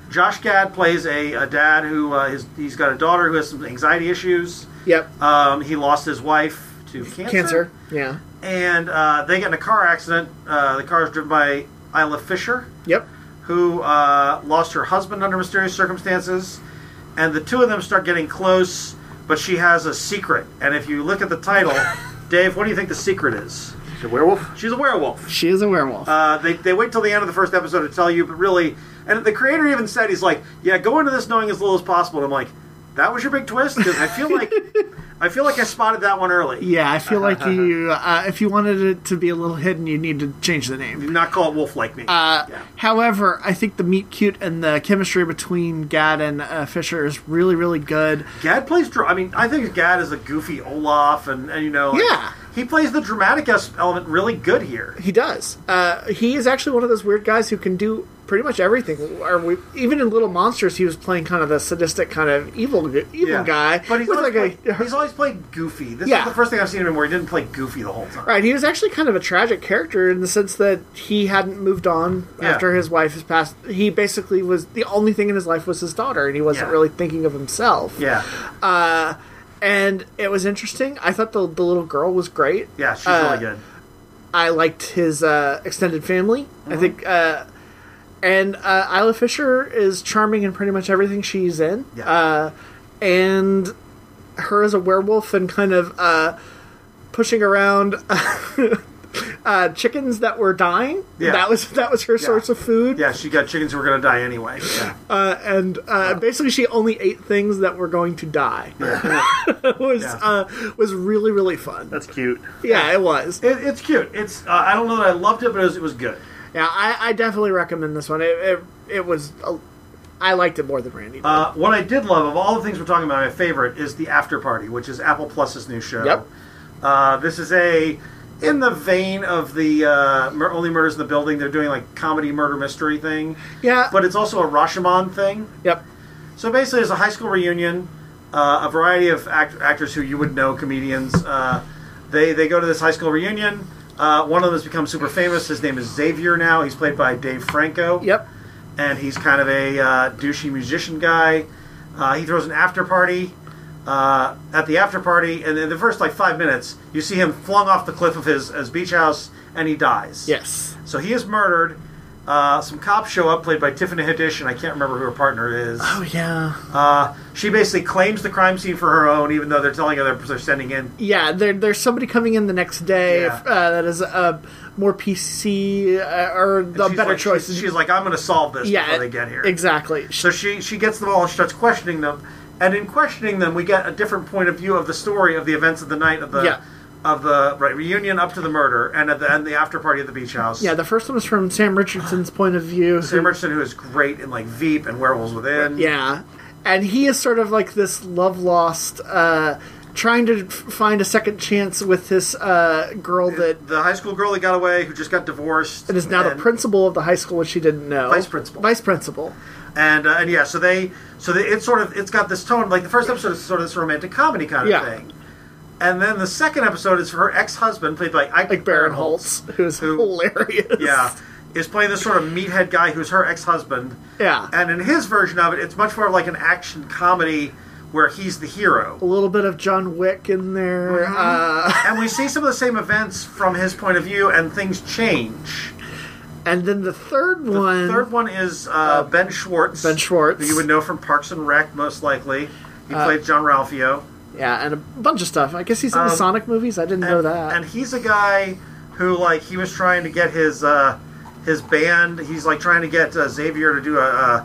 Josh Gad plays a, a dad who uh, is, he's got a daughter who has some anxiety issues. Yep. Um, he lost his wife to cancer. Cancer. Yeah. And uh, they get in a car accident. Uh, the car is driven by Isla Fisher, Yep. who uh, lost her husband under mysterious circumstances. And the two of them start getting close, but she has a secret. And if you look at the title, Dave, what do you think the secret is? She's a werewolf? She's a werewolf. She is a werewolf. Uh, they, they wait till the end of the first episode to tell you, but really... And the creator even said, he's like, yeah, go into this knowing as little as possible. And I'm like, that was your big twist? Because I feel like... I feel like I spotted that one early. yeah, I feel like you, uh, if you wanted it to be a little hidden, you need to change the name. Do not call it Wolf Like Me. Uh, yeah. However, I think the meet cute and the chemistry between Gad and uh, Fisher is really, really good. Gad plays... dra- I mean, I think Gad is a goofy Olaf, and, and you know... Like, Yeah. he plays the dramatic es- element really good here. He does. Uh, he is actually one of those weird guys who can do pretty much everything. Or we, even in Little Monsters, he was playing kind of the sadistic kind of evil evil Yeah. guy. But he's with always, like played, a, he's always played goofy. This Yeah. is the first thing I've seen him in where he didn't play goofy the whole time. Right, he was actually kind of a tragic character in the sense that he hadn't moved on Yeah. after his wife has passed. He basically was, the only thing in his life was his daughter, and he wasn't Yeah. really thinking of himself. Yeah. Uh, and it was interesting. I thought the, the little girl was great. Yeah, she's Uh, really good. I liked his uh, extended family. Mm-hmm. I think, uh, and uh, Isla Fisher is charming in pretty much everything she's in. Yeah. Uh, and her as a werewolf and kind of uh, pushing around uh, chickens that were dying. Yeah. That was that was her source of food. Yeah, she got chickens who were going to die anyway. Yeah. Uh, and uh, basically, she only ate things that were going to die. was Yeah. uh, was really really fun. That's cute. Yeah, it was. It, it's cute. It's uh, I don't know that I loved it, but it was, it was good. Yeah, I, I definitely recommend this one. It it, it was. A, I liked it more than Randy did. Uh, what I did love, of all the things we're talking about, my favorite is the After Party, which is Apple Plus's new show. Yep. Uh, this is a, in the vein of the uh, Mur- Only Murders in the Building, they're doing like comedy murder mystery thing. Yeah. But it's also a Rashomon thing. Yep. So basically, it's a high school reunion. Uh, a variety of act- actors who you would know, comedians. Uh, they they go to this high school reunion. Uh, one of them has become super famous. His name is Xavier now. He's played by Dave Franco. Yep. And he's kind of a uh, douchey musician guy. Uh, he throws an after party. Uh, at the after party, and in the first like five minutes, you see him flung off the cliff of his, his beach house, and he dies. Yes. So he is murdered. Uh, some cops show up, played by Tiffany Haddish, and I can't remember who her partner is. Oh yeah. Uh, she basically claims the crime scene for her own, even though they're telling her they're, they're sending in. Yeah. There, there's somebody coming in the next day Yeah. uh, that is a more P C uh, or the She's better like, choice. She's, she's like, I'm going to solve this yeah. before they get here. Exactly. So she she gets them all and starts questioning them, and in questioning them, we get a different point of view of the story of the events of the night of the Yeah. of the right, reunion up to the murder, and at the and the after party at the beach house. Yeah. The first one was from Sam Richardson's point of view. Sam who- Richardson, who is great in like Veep and Werewolves Within. Yeah. And he is sort of like this love lost, uh, trying to f- find a second chance with this uh, girl that The high school girl that got away, who just got divorced, and is now the and- principal of the high school, which she didn't know. Vice principal. Vice principal. And uh, and yeah, so they so they, it's sort of it's got this tone, like the first episode is sort of this romantic comedy kind of Yeah. thing, and then the second episode is her ex-husband, played by Ike Like Baron Holtz, who's Who- hilarious. yeah, is playing this sort of meathead guy who's her ex-husband. Yeah. And in his version of it, it's much more like an action comedy where he's the hero. A little bit of John Wick in there. Mm-hmm. Uh, And we see some of the same events from his point of view, and things change. and then the third The one. third one is uh, Ben Schwartz. Ben Schwartz. Who you would know from Parks and Rec, most likely. He Uh, played John Ralphio. Yeah, and a bunch of stuff. I guess he's in Um, the Sonic movies. I didn't know And, that. and he's a guy who, like, he was trying to get his uh, his band. He's like trying to get uh, Xavier to do a, a,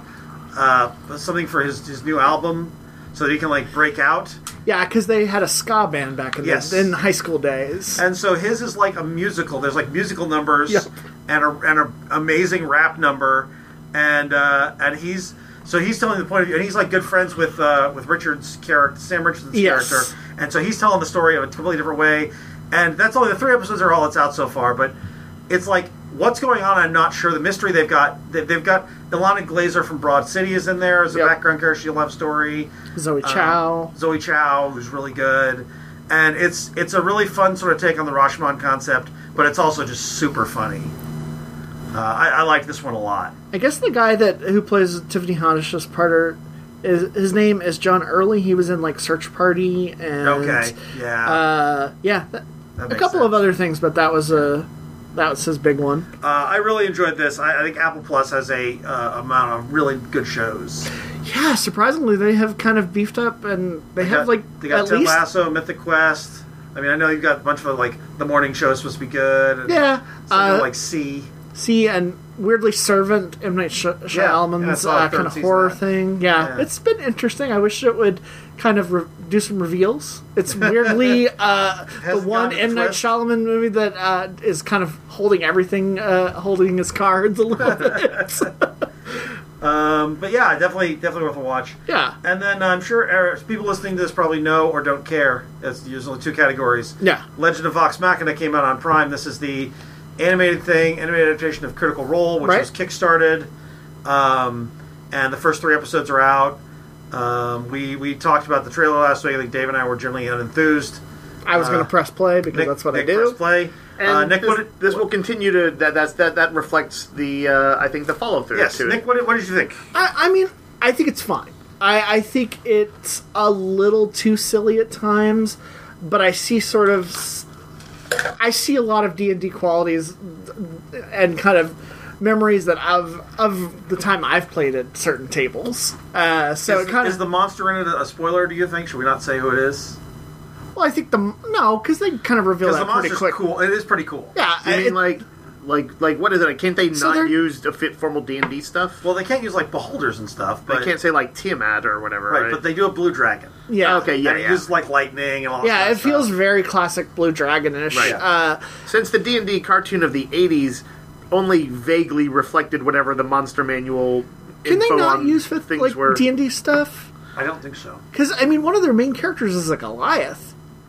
uh something for his his new album, so that he can like break out. yeah, because they had a ska band back in Yes. the in high school days. And so his is like a musical. There's like musical numbers Yep. and a and a amazing rap number, and uh, and he's so he's telling the point of view, and he's like good friends with uh, with Richard's character, Sam Richardson's Yes. character, and so he's telling the story of a completely different way. And that's only the three episodes are all that's out so far, but it's like what's going on. I'm not sure. The mystery they've got they, they've got Ilana Glazer from Broad City is in there as a Yep. background character. She love story. Zoe Um, Chow. Zoe Chow, who's really good, and it's it's a really fun sort of take on the Rashomon concept, but it's also just super funny. Uh, I, I like this one a lot. I guess the guy that who plays Tiffany Haddish's partner, is his name is John Early. He was in like Search Party and Okay, yeah. uh, yeah, that, That a makes couple sense. of other things, but that was a that was his big one. Uh, I really enjoyed this. I, I think Apple Plus has a uh, amount of really good shows. Yeah, surprisingly, they have kind of beefed up, and they, They have got, like they got at Ted least Lasso, Mythic Quest. I mean, I know you've got a bunch of like the morning show is supposed to be good. And yeah, something uh, like C. see, and weirdly, Servant, M. Night Sh- yeah, I Shyamalan's saw the uh, third kind of season horror of that. thing. Yeah, Yeah. it's been interesting. I wish it would kind of re- do some reveals. It's weirdly uh, the Hasn't one gotten a M. Night twist. Shyamalan movie that uh, is kind of holding everything, uh, holding his cards a little bit. Um, but yeah, definitely, definitely worth a watch. yeah, And then I'm sure uh, people listening to this probably know or don't care. There's usually two categories. yeah. Legend of Vox Machina came out on Prime. This is the animated thing, animated adaptation of Critical Role, which Right. was kickstarted, um, and the first three episodes are out. Um, we we talked about the trailer last week. I think Dave and I were generally unenthused. I was Uh, going to press play because Nick, that's what Nick I do. pressed play. And Uh, Nick, this, what did, this will continue to that that's, that that reflects the uh, I think the follow through yes, to Nick, it. what did, what did you think? I, I mean, I think it's fine. I, I think it's a little too silly at times, but I see sort of, s- I see a lot of D and D qualities and kind of memories that I've of the time I've played at certain tables. Uh, so is, it kind is of, the monster in it a spoiler? Do you think? Should we not say who it is? well, I think the no, because they kind of reveal Because the that pretty monster's quick. cool. It is pretty cool. Yeah, You mean it- like like like what is it? Can't they So not they're- use the fit formal D and D stuff? Well, they can't use like beholders and stuff, but They can't say like Tiamat or whatever, right, right? but they do a blue dragon. yeah, Okay, yeah, and it yeah. uses like lightning and all. yeah. that It stuff. feels very classic Blue Dragon-ish. Right. Uh, Since the D and D cartoon of the eighties only vaguely reflected whatever the monster manual can they info not on use with things like were. D and D stuff? I don't think so. Because, I mean, one of their main characters is a Goliath.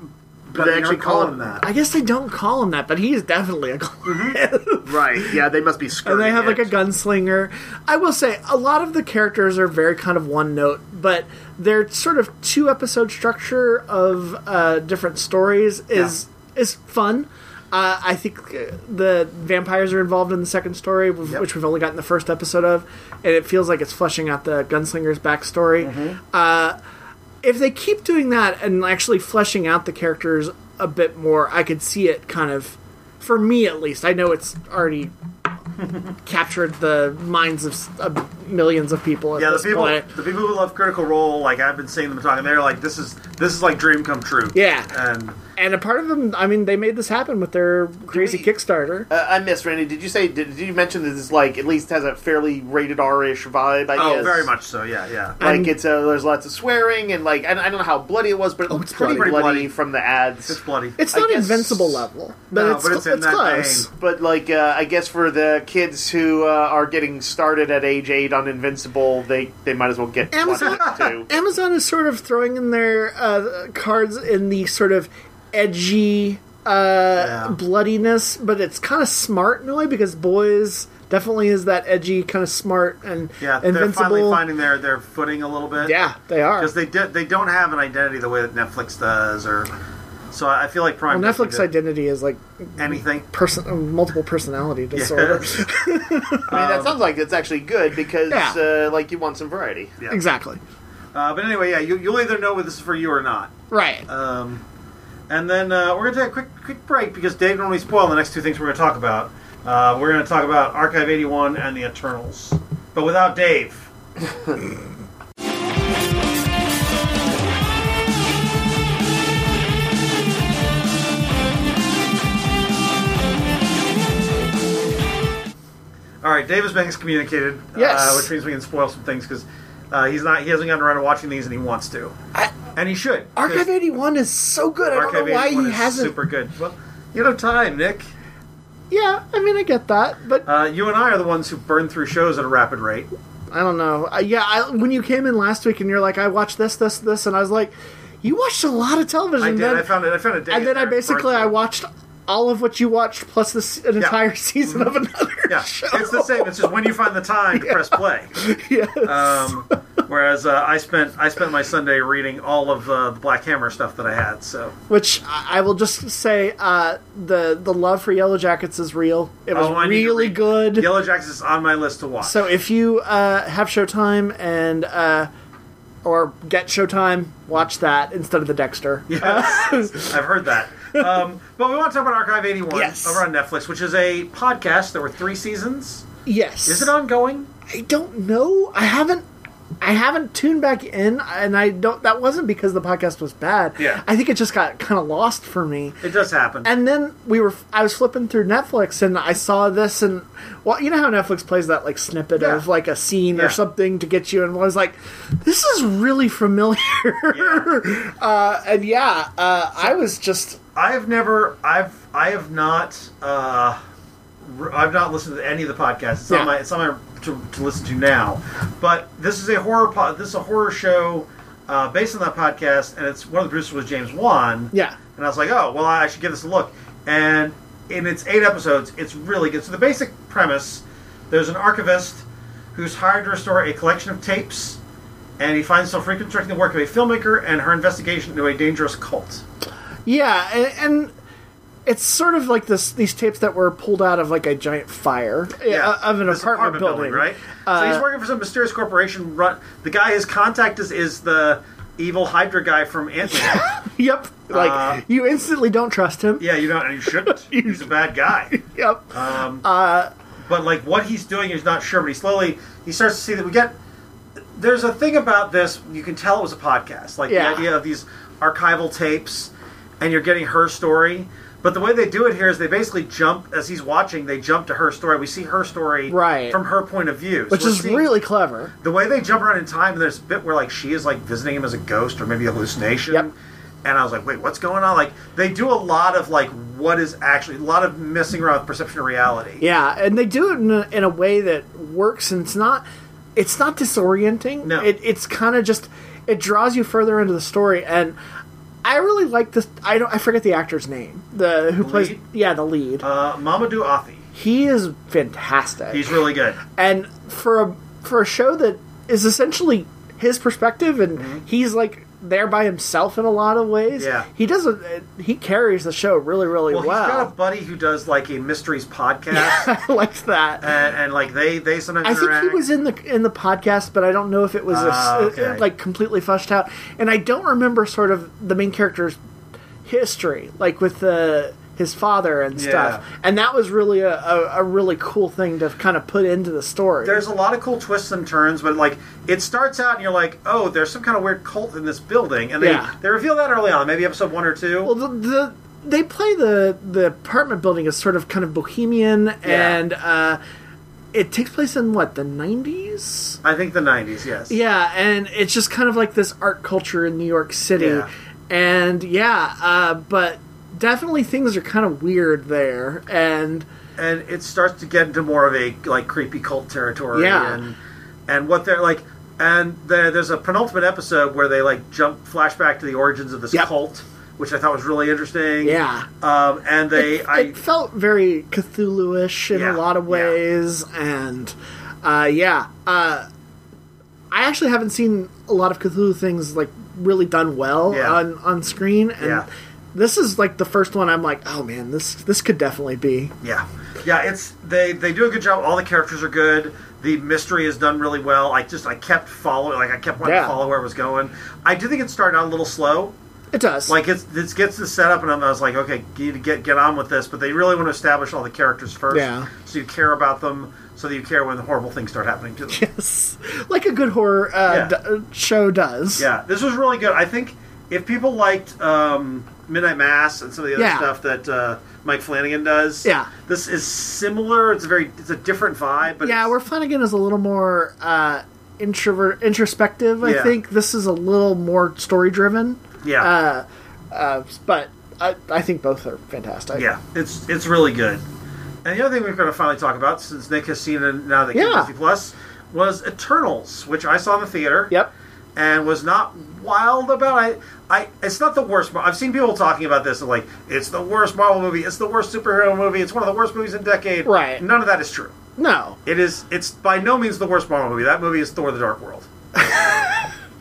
But they they actually actually call call him him that. I guess they don't call him that, but he is definitely a Goliath. Right, yeah, they must be skirting And they have like it. a gunslinger. I will say, a lot of the characters are very kind of one note, but their sort of two episode structure of uh, different stories is is fun. Uh, I think uh, the vampires are involved in the second story, w- Yep. which we've only gotten the first episode of, and it feels like it's fleshing out the gunslinger's backstory. Uh, if they keep doing that and actually fleshing out the characters a bit more, I could see it kind of, for me at least. I know it's already captured the minds of, s- of millions of people at Yeah, the this people, point. the people who love Critical Role, like I've been seeing them talking, they're like, "This is this is like dream come true." Yeah. and And a part of them, I mean, they made this happen with their crazy we- Kickstarter. Uh, I missed Randy. Did you say? Did, did you mention that this like at least has a fairly rated R-ish vibe? I oh, guess. very much so. Yeah, yeah. Like Um, it's uh, there's lots of swearing and like I, I don't know how bloody it was, but it Oh, looks it's pretty bloody. bloody, Bloody. from the ads. It's bloody. It's I not guess- invincible level, but No, it's, but it's in that close. vein. But like uh, I guess for the kids who uh, are getting started at age eight on Invincible, they they might as well get Amazon- one too. Amazon is sort of throwing in their uh, cards in the sort of edgy uh, Yeah. bloodiness, but it's kind of smart in a way because Boys definitely is that edgy, kind of smart and Yeah, they're invincible. finally finding their, their footing a little bit. yeah, they are. because they do, they don't have an identity the way that Netflix does, or so I feel like Prime. Well, does a Netflix good- identity is like anything. person, multiple personality disorder. Yes. I mean, that sounds like it's actually good because Yeah. uh, like you want some variety. Yeah. Exactly. Uh, but anyway, yeah, you, you'll either know whether this is for you or not. Right. Um, and then uh, we're going to take a quick quick break because Dave normally spoil the next two things we're going to talk about. Uh, we're going to talk about Archive eighty-one and the Eternals, but without Dave. All right, Dave has been excommunicated, Yes. uh, which means we can spoil some things because uh, he's not he hasn't gotten around to watching these and he wants to, I- and he should. Archive because eighty-one is so good. I don't Archive know why eighty-one he is hasn't. super good. Well, you don't have time, Nick. Yeah, I mean, I get that, but Uh, you and I are the ones who burn through shows at a rapid rate. I don't know. Uh, yeah, I, when you came in last week and you're like, I watched this, this, this, and I was like, you watched a lot of television. I did. Then, I found it. I found a day. and then I there, basically burned I through. watched all of what you watched plus this an Yeah. entire season of another Yeah, show. it's the same. It's just when you find the time to press play. Yeah. Um, Whereas uh, I spent I spent my Sunday reading all of uh, the Black Hammer stuff that I had. So, Which I I will just say, uh, the the love for Yellow Jackets is real. It was Oh, I need to really read- good. Yellow Jackets is on my list to watch. So if you uh, have Showtime and uh, or get Showtime, watch that instead of the Dexter. Yes, I've heard that. Um, but we want to talk about Archive eighty-one Yes. over on Netflix, which is a podcast. There were three seasons. Yes. Is it ongoing? I don't know. I haven't. I haven't tuned back in, and I don't. That wasn't because the podcast was bad. Yeah. I think it just got kind of lost for me. It does happen. And then we were. I was flipping through Netflix, and I saw this, and well, you know how Netflix plays that like snippet Yeah. of like a scene Yeah. or something to get you, and I was like, "This is really familiar." Yeah. uh, and yeah, uh, I was just. I have never. I've. I have not. Uh, r- I've not listened to any of the podcasts. It's Yeah. on my. It's on my to, to listen to now. But this is a horror. Po- this is a horror show uh, based on that podcast, and it's one of the producers was James Wan. Yeah. And I was like, oh, well, I should give this a look. And in its eight episodes, it's really good. So the basic premise: there's an archivist who's hired to restore a collection of tapes, and he finds himself reconstructing the work of a filmmaker and her investigation into a dangerous cult. Yeah, and, and it's sort of like this. These tapes that were pulled out of like a giant fire uh, of an This apartment, building, right? Uh, so he's working for some mysterious corporation. Run the guy. His contact is is the evil Hydra guy from Ant-Man. Yep. Like Uh, you instantly don't trust him. Yeah, you don't. And you shouldn't. He's a bad guy. Yep. Um, Uh, but like what he's doing, he's not sure. But he slowly he starts to see that we get. There's a thing about this. You can tell it was a podcast. Like Yeah. the idea of these archival tapes, and you're getting her story. But the way they do it here is they basically jump as he's watching. They jump to her story. We see her story Right. from her point of view, which So we're is seeing- really clever. the way they jump around in time. And there's a bit where like she is like visiting him as a ghost or maybe a hallucination. Yep. And I was like, wait, what's going on? Like they do a lot of like what is actually a lot of messing around with perception of reality. Yeah, and they do it in a, in a way that works, and it's not it's not disorienting. No. It, it's kind of just it draws you further into the story, and I really like this. I don't I forget the actor's name. The who The plays lead? yeah the lead. Uh, Mamadou Athi. He is fantastic. He's really good. and for a for a show that is essentially his perspective, and Mm-hmm. he's like there by himself in a lot of ways. Yeah. he doesn't. He carries the show really, really Well, well. he's got a buddy who does like a mysteries podcast, I liked that. and, and like they they sometimes I think interact. he was in the in the podcast, but I don't know if it was a s Ah, okay. uh, like completely fleshed out. And I don't remember sort of the main character's history, like with the his father and stuff. Yeah. And that was really a, a, a really cool thing to kind of put into the story. There's a lot of cool twists and turns, but like it starts out and you're like, oh, there's some kind of weird cult in this building, and they Yeah. they reveal that early on, maybe episode one or two. well, the, the they play the the apartment building as sort of kind of bohemian, and uh, it takes place in what, the nineties? I think the nineties, yes. Yeah, and it's just kind of like this art culture in New York City. Yeah. And yeah, uh, but definitely things are kind of weird there. And And it starts to get into more of a like creepy cult territory. Yeah. And and what they're like, and there, there's a penultimate episode where they like jump flashback to the origins of this Yep. cult, which I thought was really interesting. yeah, Um, and they, it, I it felt very Cthulhu-ish in Yeah, a lot of yeah. ways. And uh, yeah, uh, I actually haven't seen a lot of Cthulhu things like really done well Yeah. on, on screen. And Yeah. this is like the first one I'm like, oh man, this this could definitely be. Yeah, yeah. It's they they do a good job. All the characters are good. The mystery is done really well. I just I kept following, like I kept wanting Yeah. to follow where it was going. I do think it started out a little slow. It does. Like it's this gets the setup, and I was like, okay, you need to get get on with this. But they really want to establish all the characters first, Yeah. so you care about them, so that you care when the horrible things start happening to them. Yes, like a good horror uh, Yeah. d- uh, show does. Yeah, this was really good. I think if people liked um, Midnight Mass and some of the other Yeah. stuff that uh, Mike Flanagan does, Yeah. this is similar. It's a very it's a different vibe, but yeah, it's, where Flanagan is a little more uh, introvert, introspective. I Yeah. think this is a little more story driven. yeah. Uh, uh, but I, I think both are fantastic. Yeah, it's it's really good. And the other thing we're going to finally talk about, since Nick has seen it now that it came to Yeah. Disney Plus, was Eternals, which I saw in the theater. Yep. And was not wild about. I, I, it's not the worst. Mar- I've seen people talking about this and like it's the worst Marvel movie. It's the worst superhero movie. It's one of the worst movies in a decade. Right. None of that is true. No. It is. It's by no means the worst Marvel movie. That movie is Thor: The Dark World.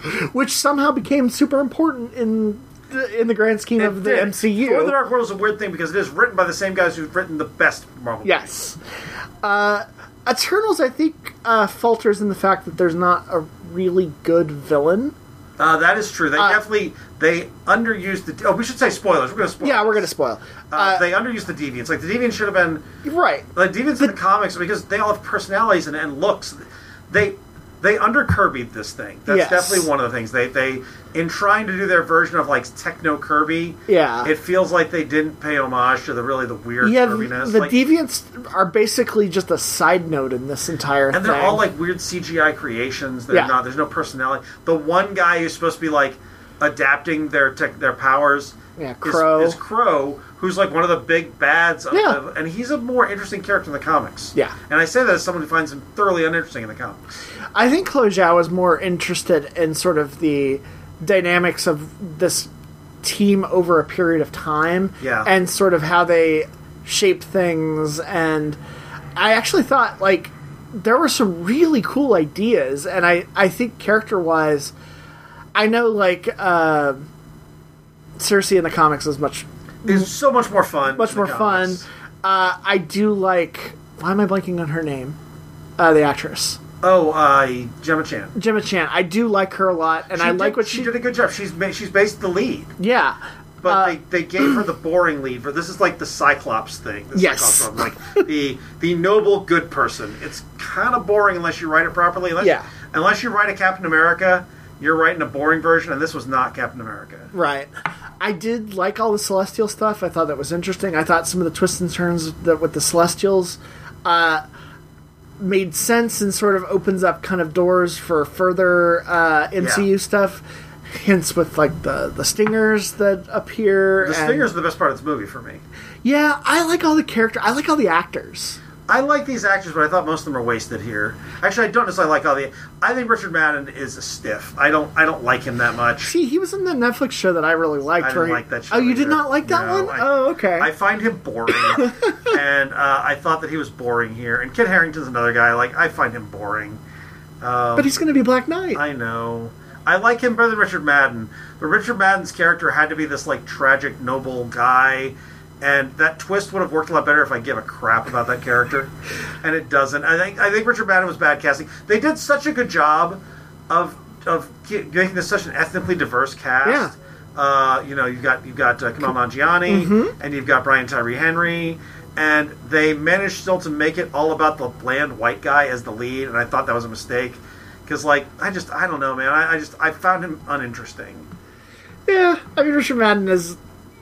which somehow became super important in the, in the grand scheme It of the did. M C U. Thor: The Dark World is a weird thing because it is written by the same guys who've written the best Marvel. Yes. Uh, Eternals, I think, uh, falters in the fact that there's not a really good villain. Uh, that is true. They Uh, definitely they underused the. Oh, we should say spoilers. We're going to spoil. Yeah, this. we're going to spoil. Uh, Uh, they underused the deviants. Like the deviants should have been. right. The deviants in the comics, because they all have personalities and, and looks. They they under Kirby'd this thing. That's Yes. definitely one of the things. They they in trying to do their version of like techno Kirby. Yeah. It feels like they didn't pay homage to the really the weird Yeah, Kirbiness. the like, deviants are basically just a side note in this entire and thing. they're all like weird C G I creations. They're Yeah. not. There's no personality. The one guy who's supposed to be like adapting their tech, their powers. Yeah, is- Crow. is, Crow, who's like one of the big bads. Of Yeah. the, and he's a more interesting character in the comics. Yeah. And I say that as someone who finds him thoroughly uninteresting in the comics. I think Chloe Zhao was more interested in sort of the dynamics of this team over a period of time, Yeah. and sort of how they shape things. And I actually thought like there were some really cool ideas, and I I think character wise, I know like uh, Cersei in the comics is much It's so much more fun. much in more the fun. comics. Uh, I do like. Why am I blanking on her name? Uh, the actress. Oh, uh, Gemma Chan. Gemma Chan. I do like her a lot, and I She like did, what she she, did a good job. She's ma- she's based the lead, Yeah, but Uh, they, they gave her the boring lead. For this is like the Cyclops thing. The Yes. Cyclops one, like the the noble good person. It's kind of boring unless you write it properly. Unless, Yeah. Unless you write a Captain America, you're writing a boring version, and this was not Captain America. right. I did like all the Celestial stuff. I thought that was interesting. I thought some of the twists and turns that with the Celestials uh, made sense and sort of opens up kind of doors for further uh, M C U Yeah. stuff. Hints with like the the stingers that appear. The and- Stingers are the best part of this movie for me. Yeah, I like all the character. I like all the actors. I like these actors, but I thought most of them are wasted here. Actually, I don't necessarily like all the. I think Richard Madden is a stiff. I don't. I don't like him that much. See, he was in the Netflix show that I really liked. I didn't where he- like that show Oh, you did either. not like that No, one? I- oh, okay. I find him boring, and uh, I thought that he was boring here. And Kit Harington's another guy. Like I find him boring. Um, but he's going to be Black Knight. I know. I like him better than Richard Madden, but Richard Madden's character had to be this like tragic, noble guy, and that twist would have worked a lot better if I give a crap about that character, and it doesn't. I think I think Richard Madden was bad casting. They did such a good job of of ki- making this such an ethnically diverse cast. Yeah. Uh, you know, you've got you've got uh, Kamal Nanjiani, Mm-hmm. and you've got Brian Tyree Henry, and they managed still to make it all about the bland white guy as the lead, and I thought that was a mistake. Because, like, I just, I don't know, man. I, I just, I found him uninteresting. Yeah, I mean, Richard Madden is.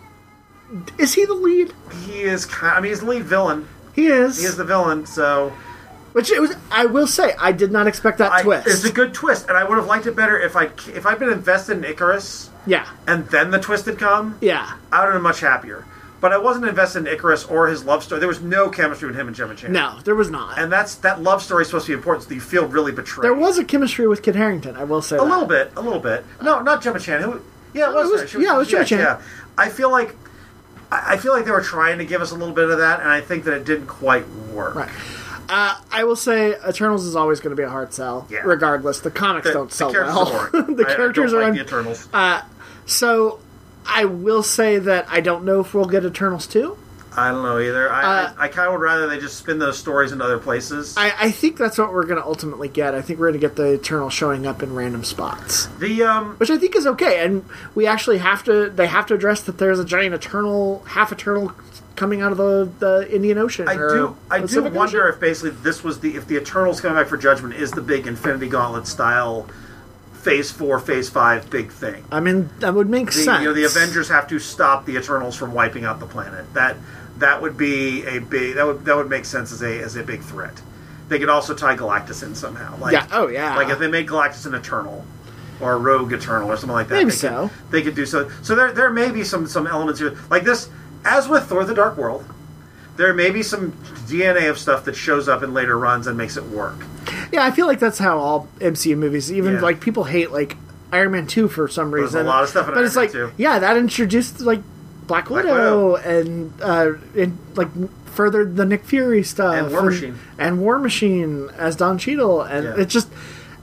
Is he the lead? He is kind I mean, he's the lead villain. He is. He is the villain, so. Which it was. I will say, I did not expect that I, twist. It's a good twist, and I would have liked it better if I'd, if I'd been invested in Icarus, yeah, and then the twist had come. yeah. I would have been much happier. But I wasn't invested in Icarus or his love story. There was no chemistry with him and Gemma Chan. No, there was not. And that's that love story is supposed to be important, so you feel really betrayed. there was a chemistry with Kit Harington. I will say A that. little bit, a little bit. No, not Gemma Chan. Who? Yeah, it was. it was- her. She yeah, it was Gemma yes, Chan. Yeah, I feel like I I feel like they were trying to give us a little bit of that, and I think that it didn't quite work. Right. Uh, I will say, Eternals is always going to be a hard sell, Yeah. regardless. The comics The, don't the sell characters well. are boring. the I- characters I don't are. like un- the Eternals. uh, so, I will say that I don't know if we'll get Eternals two. I don't know either. I, uh, I, I kind of would rather they just spin those stories into other places. I, I think that's what we're going to ultimately get. I think we're going to get the Eternal showing up in random spots, the um, which I think is okay. And we actually have to. They have to address that there's a giant Eternal, half Eternal, coming out of the, the Indian Ocean. I or do I do Pacific wonder Ocean? if basically this was the if the Eternals coming back for Judgment is the big Infinity Gauntlet style Phase Four, Phase Five big thing. I mean, that would make The, sense. you know, the Avengers have to stop the Eternals from wiping out the planet. That that would be a big that would that would make sense as a as a big threat. They could also tie Galactus in somehow. Like, Yeah, oh, yeah. Like if they made Galactus an Eternal or a Rogue Eternal or something like that. Maybe they so. Could, they could do so. So there there may be some some elements here like this. As with Thor: The Dark World, there may be some D N A of stuff that shows up in later runs and makes it work. Yeah, I feel like that's how all M C U movies, even Yeah. like people hate like Iron Man two for some There's a reason. lot of stuff in but Iron it's Man like, two. yeah, that introduced like Black Black Widow, and uh, and like furthered the Nick Fury stuff And War Machine. and War Machine as Don Cheadle, and Yeah. it just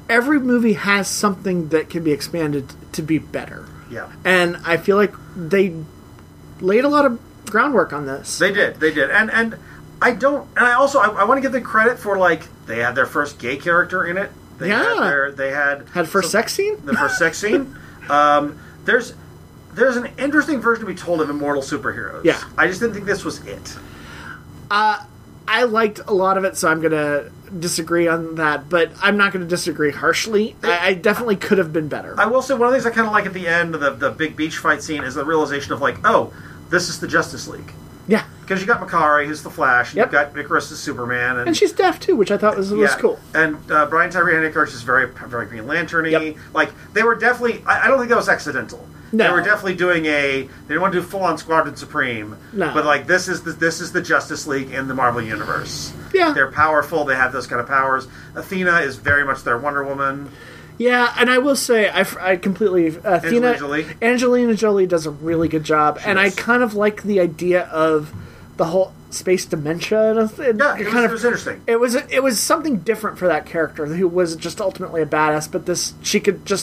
every movie has something that can be expanded to be better. Yeah. And I feel like they laid a lot of groundwork on this. They did. They did. And and I don't. And I also I, I want to give them credit for like they had their first gay character in it. They Yeah. Had their, they had Had first sex scene? The first sex scene. Um, there's there's an interesting version to be told of immortal superheroes. Yeah. I just didn't think this was it. I liked a lot of it, so I'm going to disagree on that, but I'm not going to disagree harshly. I, I definitely could have been better. I will say one of the things I kind of like at the end of the, the big beach fight scene is the realization of like, oh, this is the Justice League. yeah. Because you got Makari, who's the Flash, and Yep. you've got Icarus as Superman, and, And she's deaf, too, which I thought was, was yeah. cool. And uh, Brian Tyree Henry, of course, is very very Green Lantern-y. Yep. Like they were definitely. I, I don't think that was accidental. No. They were definitely doing a. They didn't want to do full-on Squadron Supreme. No. But like this is the this is the Justice League in the Marvel universe. Yeah. They're powerful. They have those kind of powers. Athena is very much their Wonder Woman. Yeah, and I will say, I, I completely... Uh, Athena, Jolie. Angelina Jolie does a really good job, and I does. kind of like the idea of the whole space dementia. And, and Yeah, it was, kind of, it was interesting. It was it was something different for that character, who was just ultimately a badass, but this she could just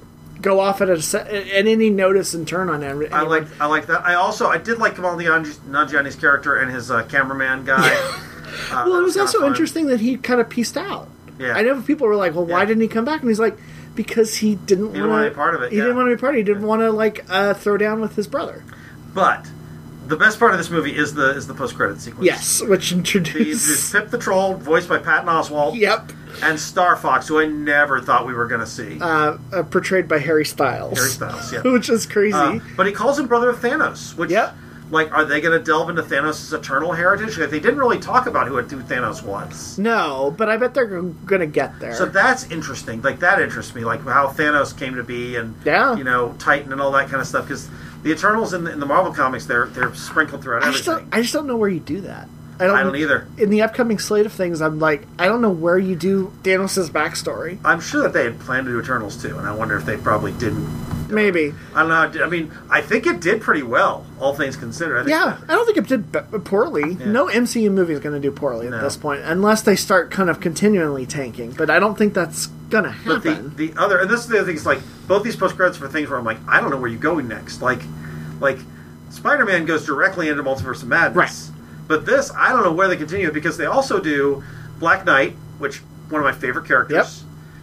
go off at a se- at any notice and turn on every, I anyone. like I like that. I also I did like Kamal Nanjiani's character and his uh, cameraman guy. Uh, Well, that it was kinda also fun. interesting that he kind of pieced out. Yeah. I know people were like, "Well, why Yeah. didn't he come back?" And he's like, "Because he didn't, didn't want wanna be part of it, He yeah. didn't want to be part of it. He didn't want to like uh, throw down with his brother." But the best part of this movie is the is the post credit sequence. Yes, which The, introduced. there's Pip the Troll, voiced by Patton Oswalt. Yep. And Star Fox, who I never thought we were going to see. Uh, uh, portrayed by Harry Styles. Harry Styles, yeah. Which is crazy. Uh, but he calls him brother of Thanos, which, Yep. like, are they going to delve into Thanos' eternal heritage? Like, they didn't really talk about who, who Thanos was. No, but I bet they're going to get there. So that's interesting. Like, that interests me. Like, how Thanos came to be and, Yeah. you know, Titan and all that kind of stuff. Because the Eternals in the, in the Marvel comics, they're they're sprinkled throughout I just, everything. don't, I just don't know where you do that. I don't, I don't either. In the upcoming slate of things, I'm like, I don't know where you do Thanos' backstory. I'm sure that they had planned to do Eternals, too, and I wonder if they probably didn't. Maybe. I don't know. I mean, I think it did pretty well, all things considered. I think Yeah, I don't think it did be- poorly. No M C U movie is going to do poorly No. at this point, unless they start kind of continually tanking. But I don't think that's going to But the, happen. the other, and this is the other thing, is like, both these post credits for things where I'm like, I don't know where you go next. Like, like Spider-Man goes directly into Multiverse of Madness. Right. But this, I don't know where they continue, because they also do Black Knight, which one of my favorite characters,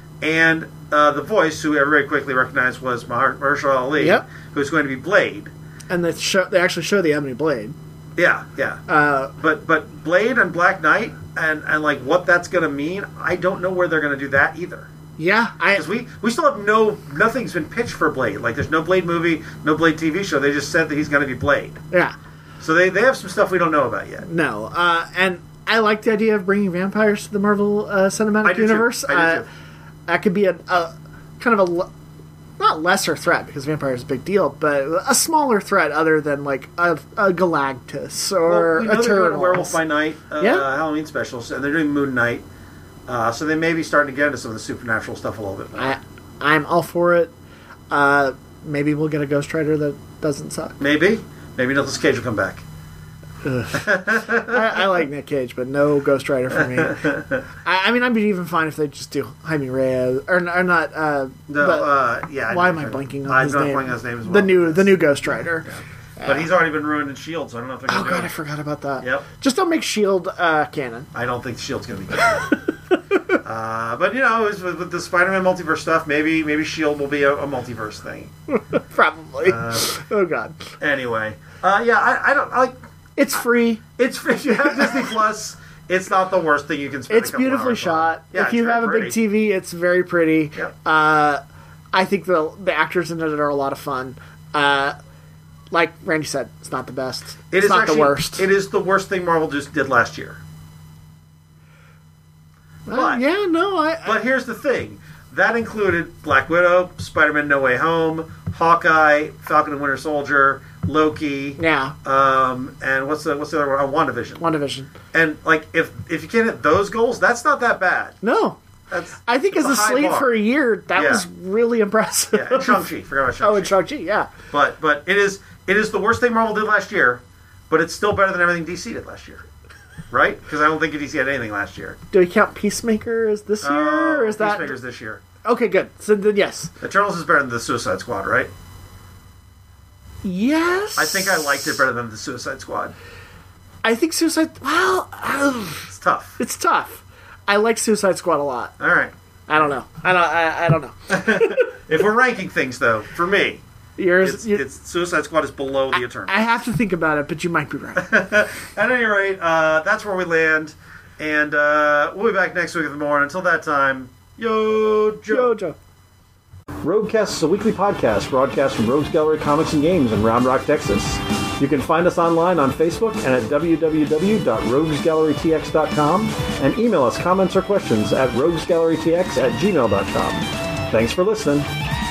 and uh, the voice, who everybody quickly recognized was Mahar- Mahershala Ali, Yep. who's going to be Blade. And they show they actually show the Ebony Blade. Yeah, yeah. Uh, But but Blade and Black Knight, and, and like what that's going to mean, I don't know where they're going to do that either. yeah, I Because we, we still have no, nothing's been pitched for Blade. Like, there's no Blade movie, no Blade T V show. They just said that he's going to be Blade. yeah. So they, they have some stuff we don't know about yet. No, uh, and I like the idea of bringing vampires to the Marvel uh, Cinematic I do too. Universe. I do uh, too. That could be a, a kind of a le- not lesser threat, because vampires is a big deal, but a smaller threat other than like a, a Galactus or Well, we know a they're doing Turtles. Werewolf by Night uh, Yeah. Halloween specials, and they're doing Moon Knight. Uh, so they may be starting to get into some of the supernatural stuff a little bit more. I, I'm all for it. Uh, maybe we'll get a Ghost Rider that doesn't suck. Maybe. Maybe Nicolas Cage will come back. I, I like Nick Cage, but no Ghost Rider for me. I, I mean, I'd be even fine if they just do Jaime Reyes or, or not. Uh, No, but uh, yeah. why am I know. blanking on I'm his not name? blanking on his name as well. The new, the new Ghost Rider. But he's already been ruined in S H I E L D, so I don't know if they're Oh going to do god, I it. forgot about that. Yep. Just don't make Shield uh, canon. I don't think S H I E L D's going to be good. uh, but, you know, with, with the Spider-Man multiverse stuff, maybe maybe S H I E L D will be a, a multiverse thing. Probably. Uh, oh god, Anyway. Uh, yeah, I, I don't... I like. it's free. It's if you have Disney Plus, it's not the worst thing you can spend. It's a couple beautifully hours shot. on. Yeah, if it's you very have a pretty. big T V, it's very pretty. Yep. Uh, I think the the actors in it are a lot of fun. Uh, like Randy said, it's not the best. It it's is not actually, the worst. It is the worst thing Marvel just did last year. Uh, but- yeah, no, I. I But here's the thing: that included Black Widow, Spider-Man: No Way Home, Hawkeye, Falcon and Winter Soldier, Loki, yeah, um, and what's the what's the other one? Oh, WandaVision. WandaVision. And like, if if you can't hit those goals, that's not that bad. No, That's I think it's as a, high slate bar. for a year, that Yeah. was really impressive. Yeah, and Shang-Chi. Forgot about Shang-Chi. Oh, and Shang-Chi, yeah. But but it is it is the worst thing Marvel did last year, but it's still better than everything D C did last year, right? Because I don't think D C had anything last year. Do we count Peacemaker as this year, or is that Peacemaker's this year? Okay, good. So then, yes. Eternals is better than the Suicide Squad, right? Yes. I think I liked it better than the Suicide Squad. I think Suicide... Well, uh, It's tough. it's tough. I like Suicide Squad a lot. All right. I don't know. I don't, I, I don't know. If we're ranking things, though, for me, Yours, it's, you- it's Suicide Squad is below the Eternals. I have to think about it, but you might be right. At any rate, uh, that's where we land. And uh, we'll be back next week with more. And until that time, yo, Joe. Jojo. Roguecast is a weekly podcast broadcast from Rogues Gallery Comics and Games in Round Rock, Texas. You can find us online on Facebook and at w w w dot rogues gallery t x dot com and email us comments or questions at rogues gallery t x at gmail dot com. Thanks for listening.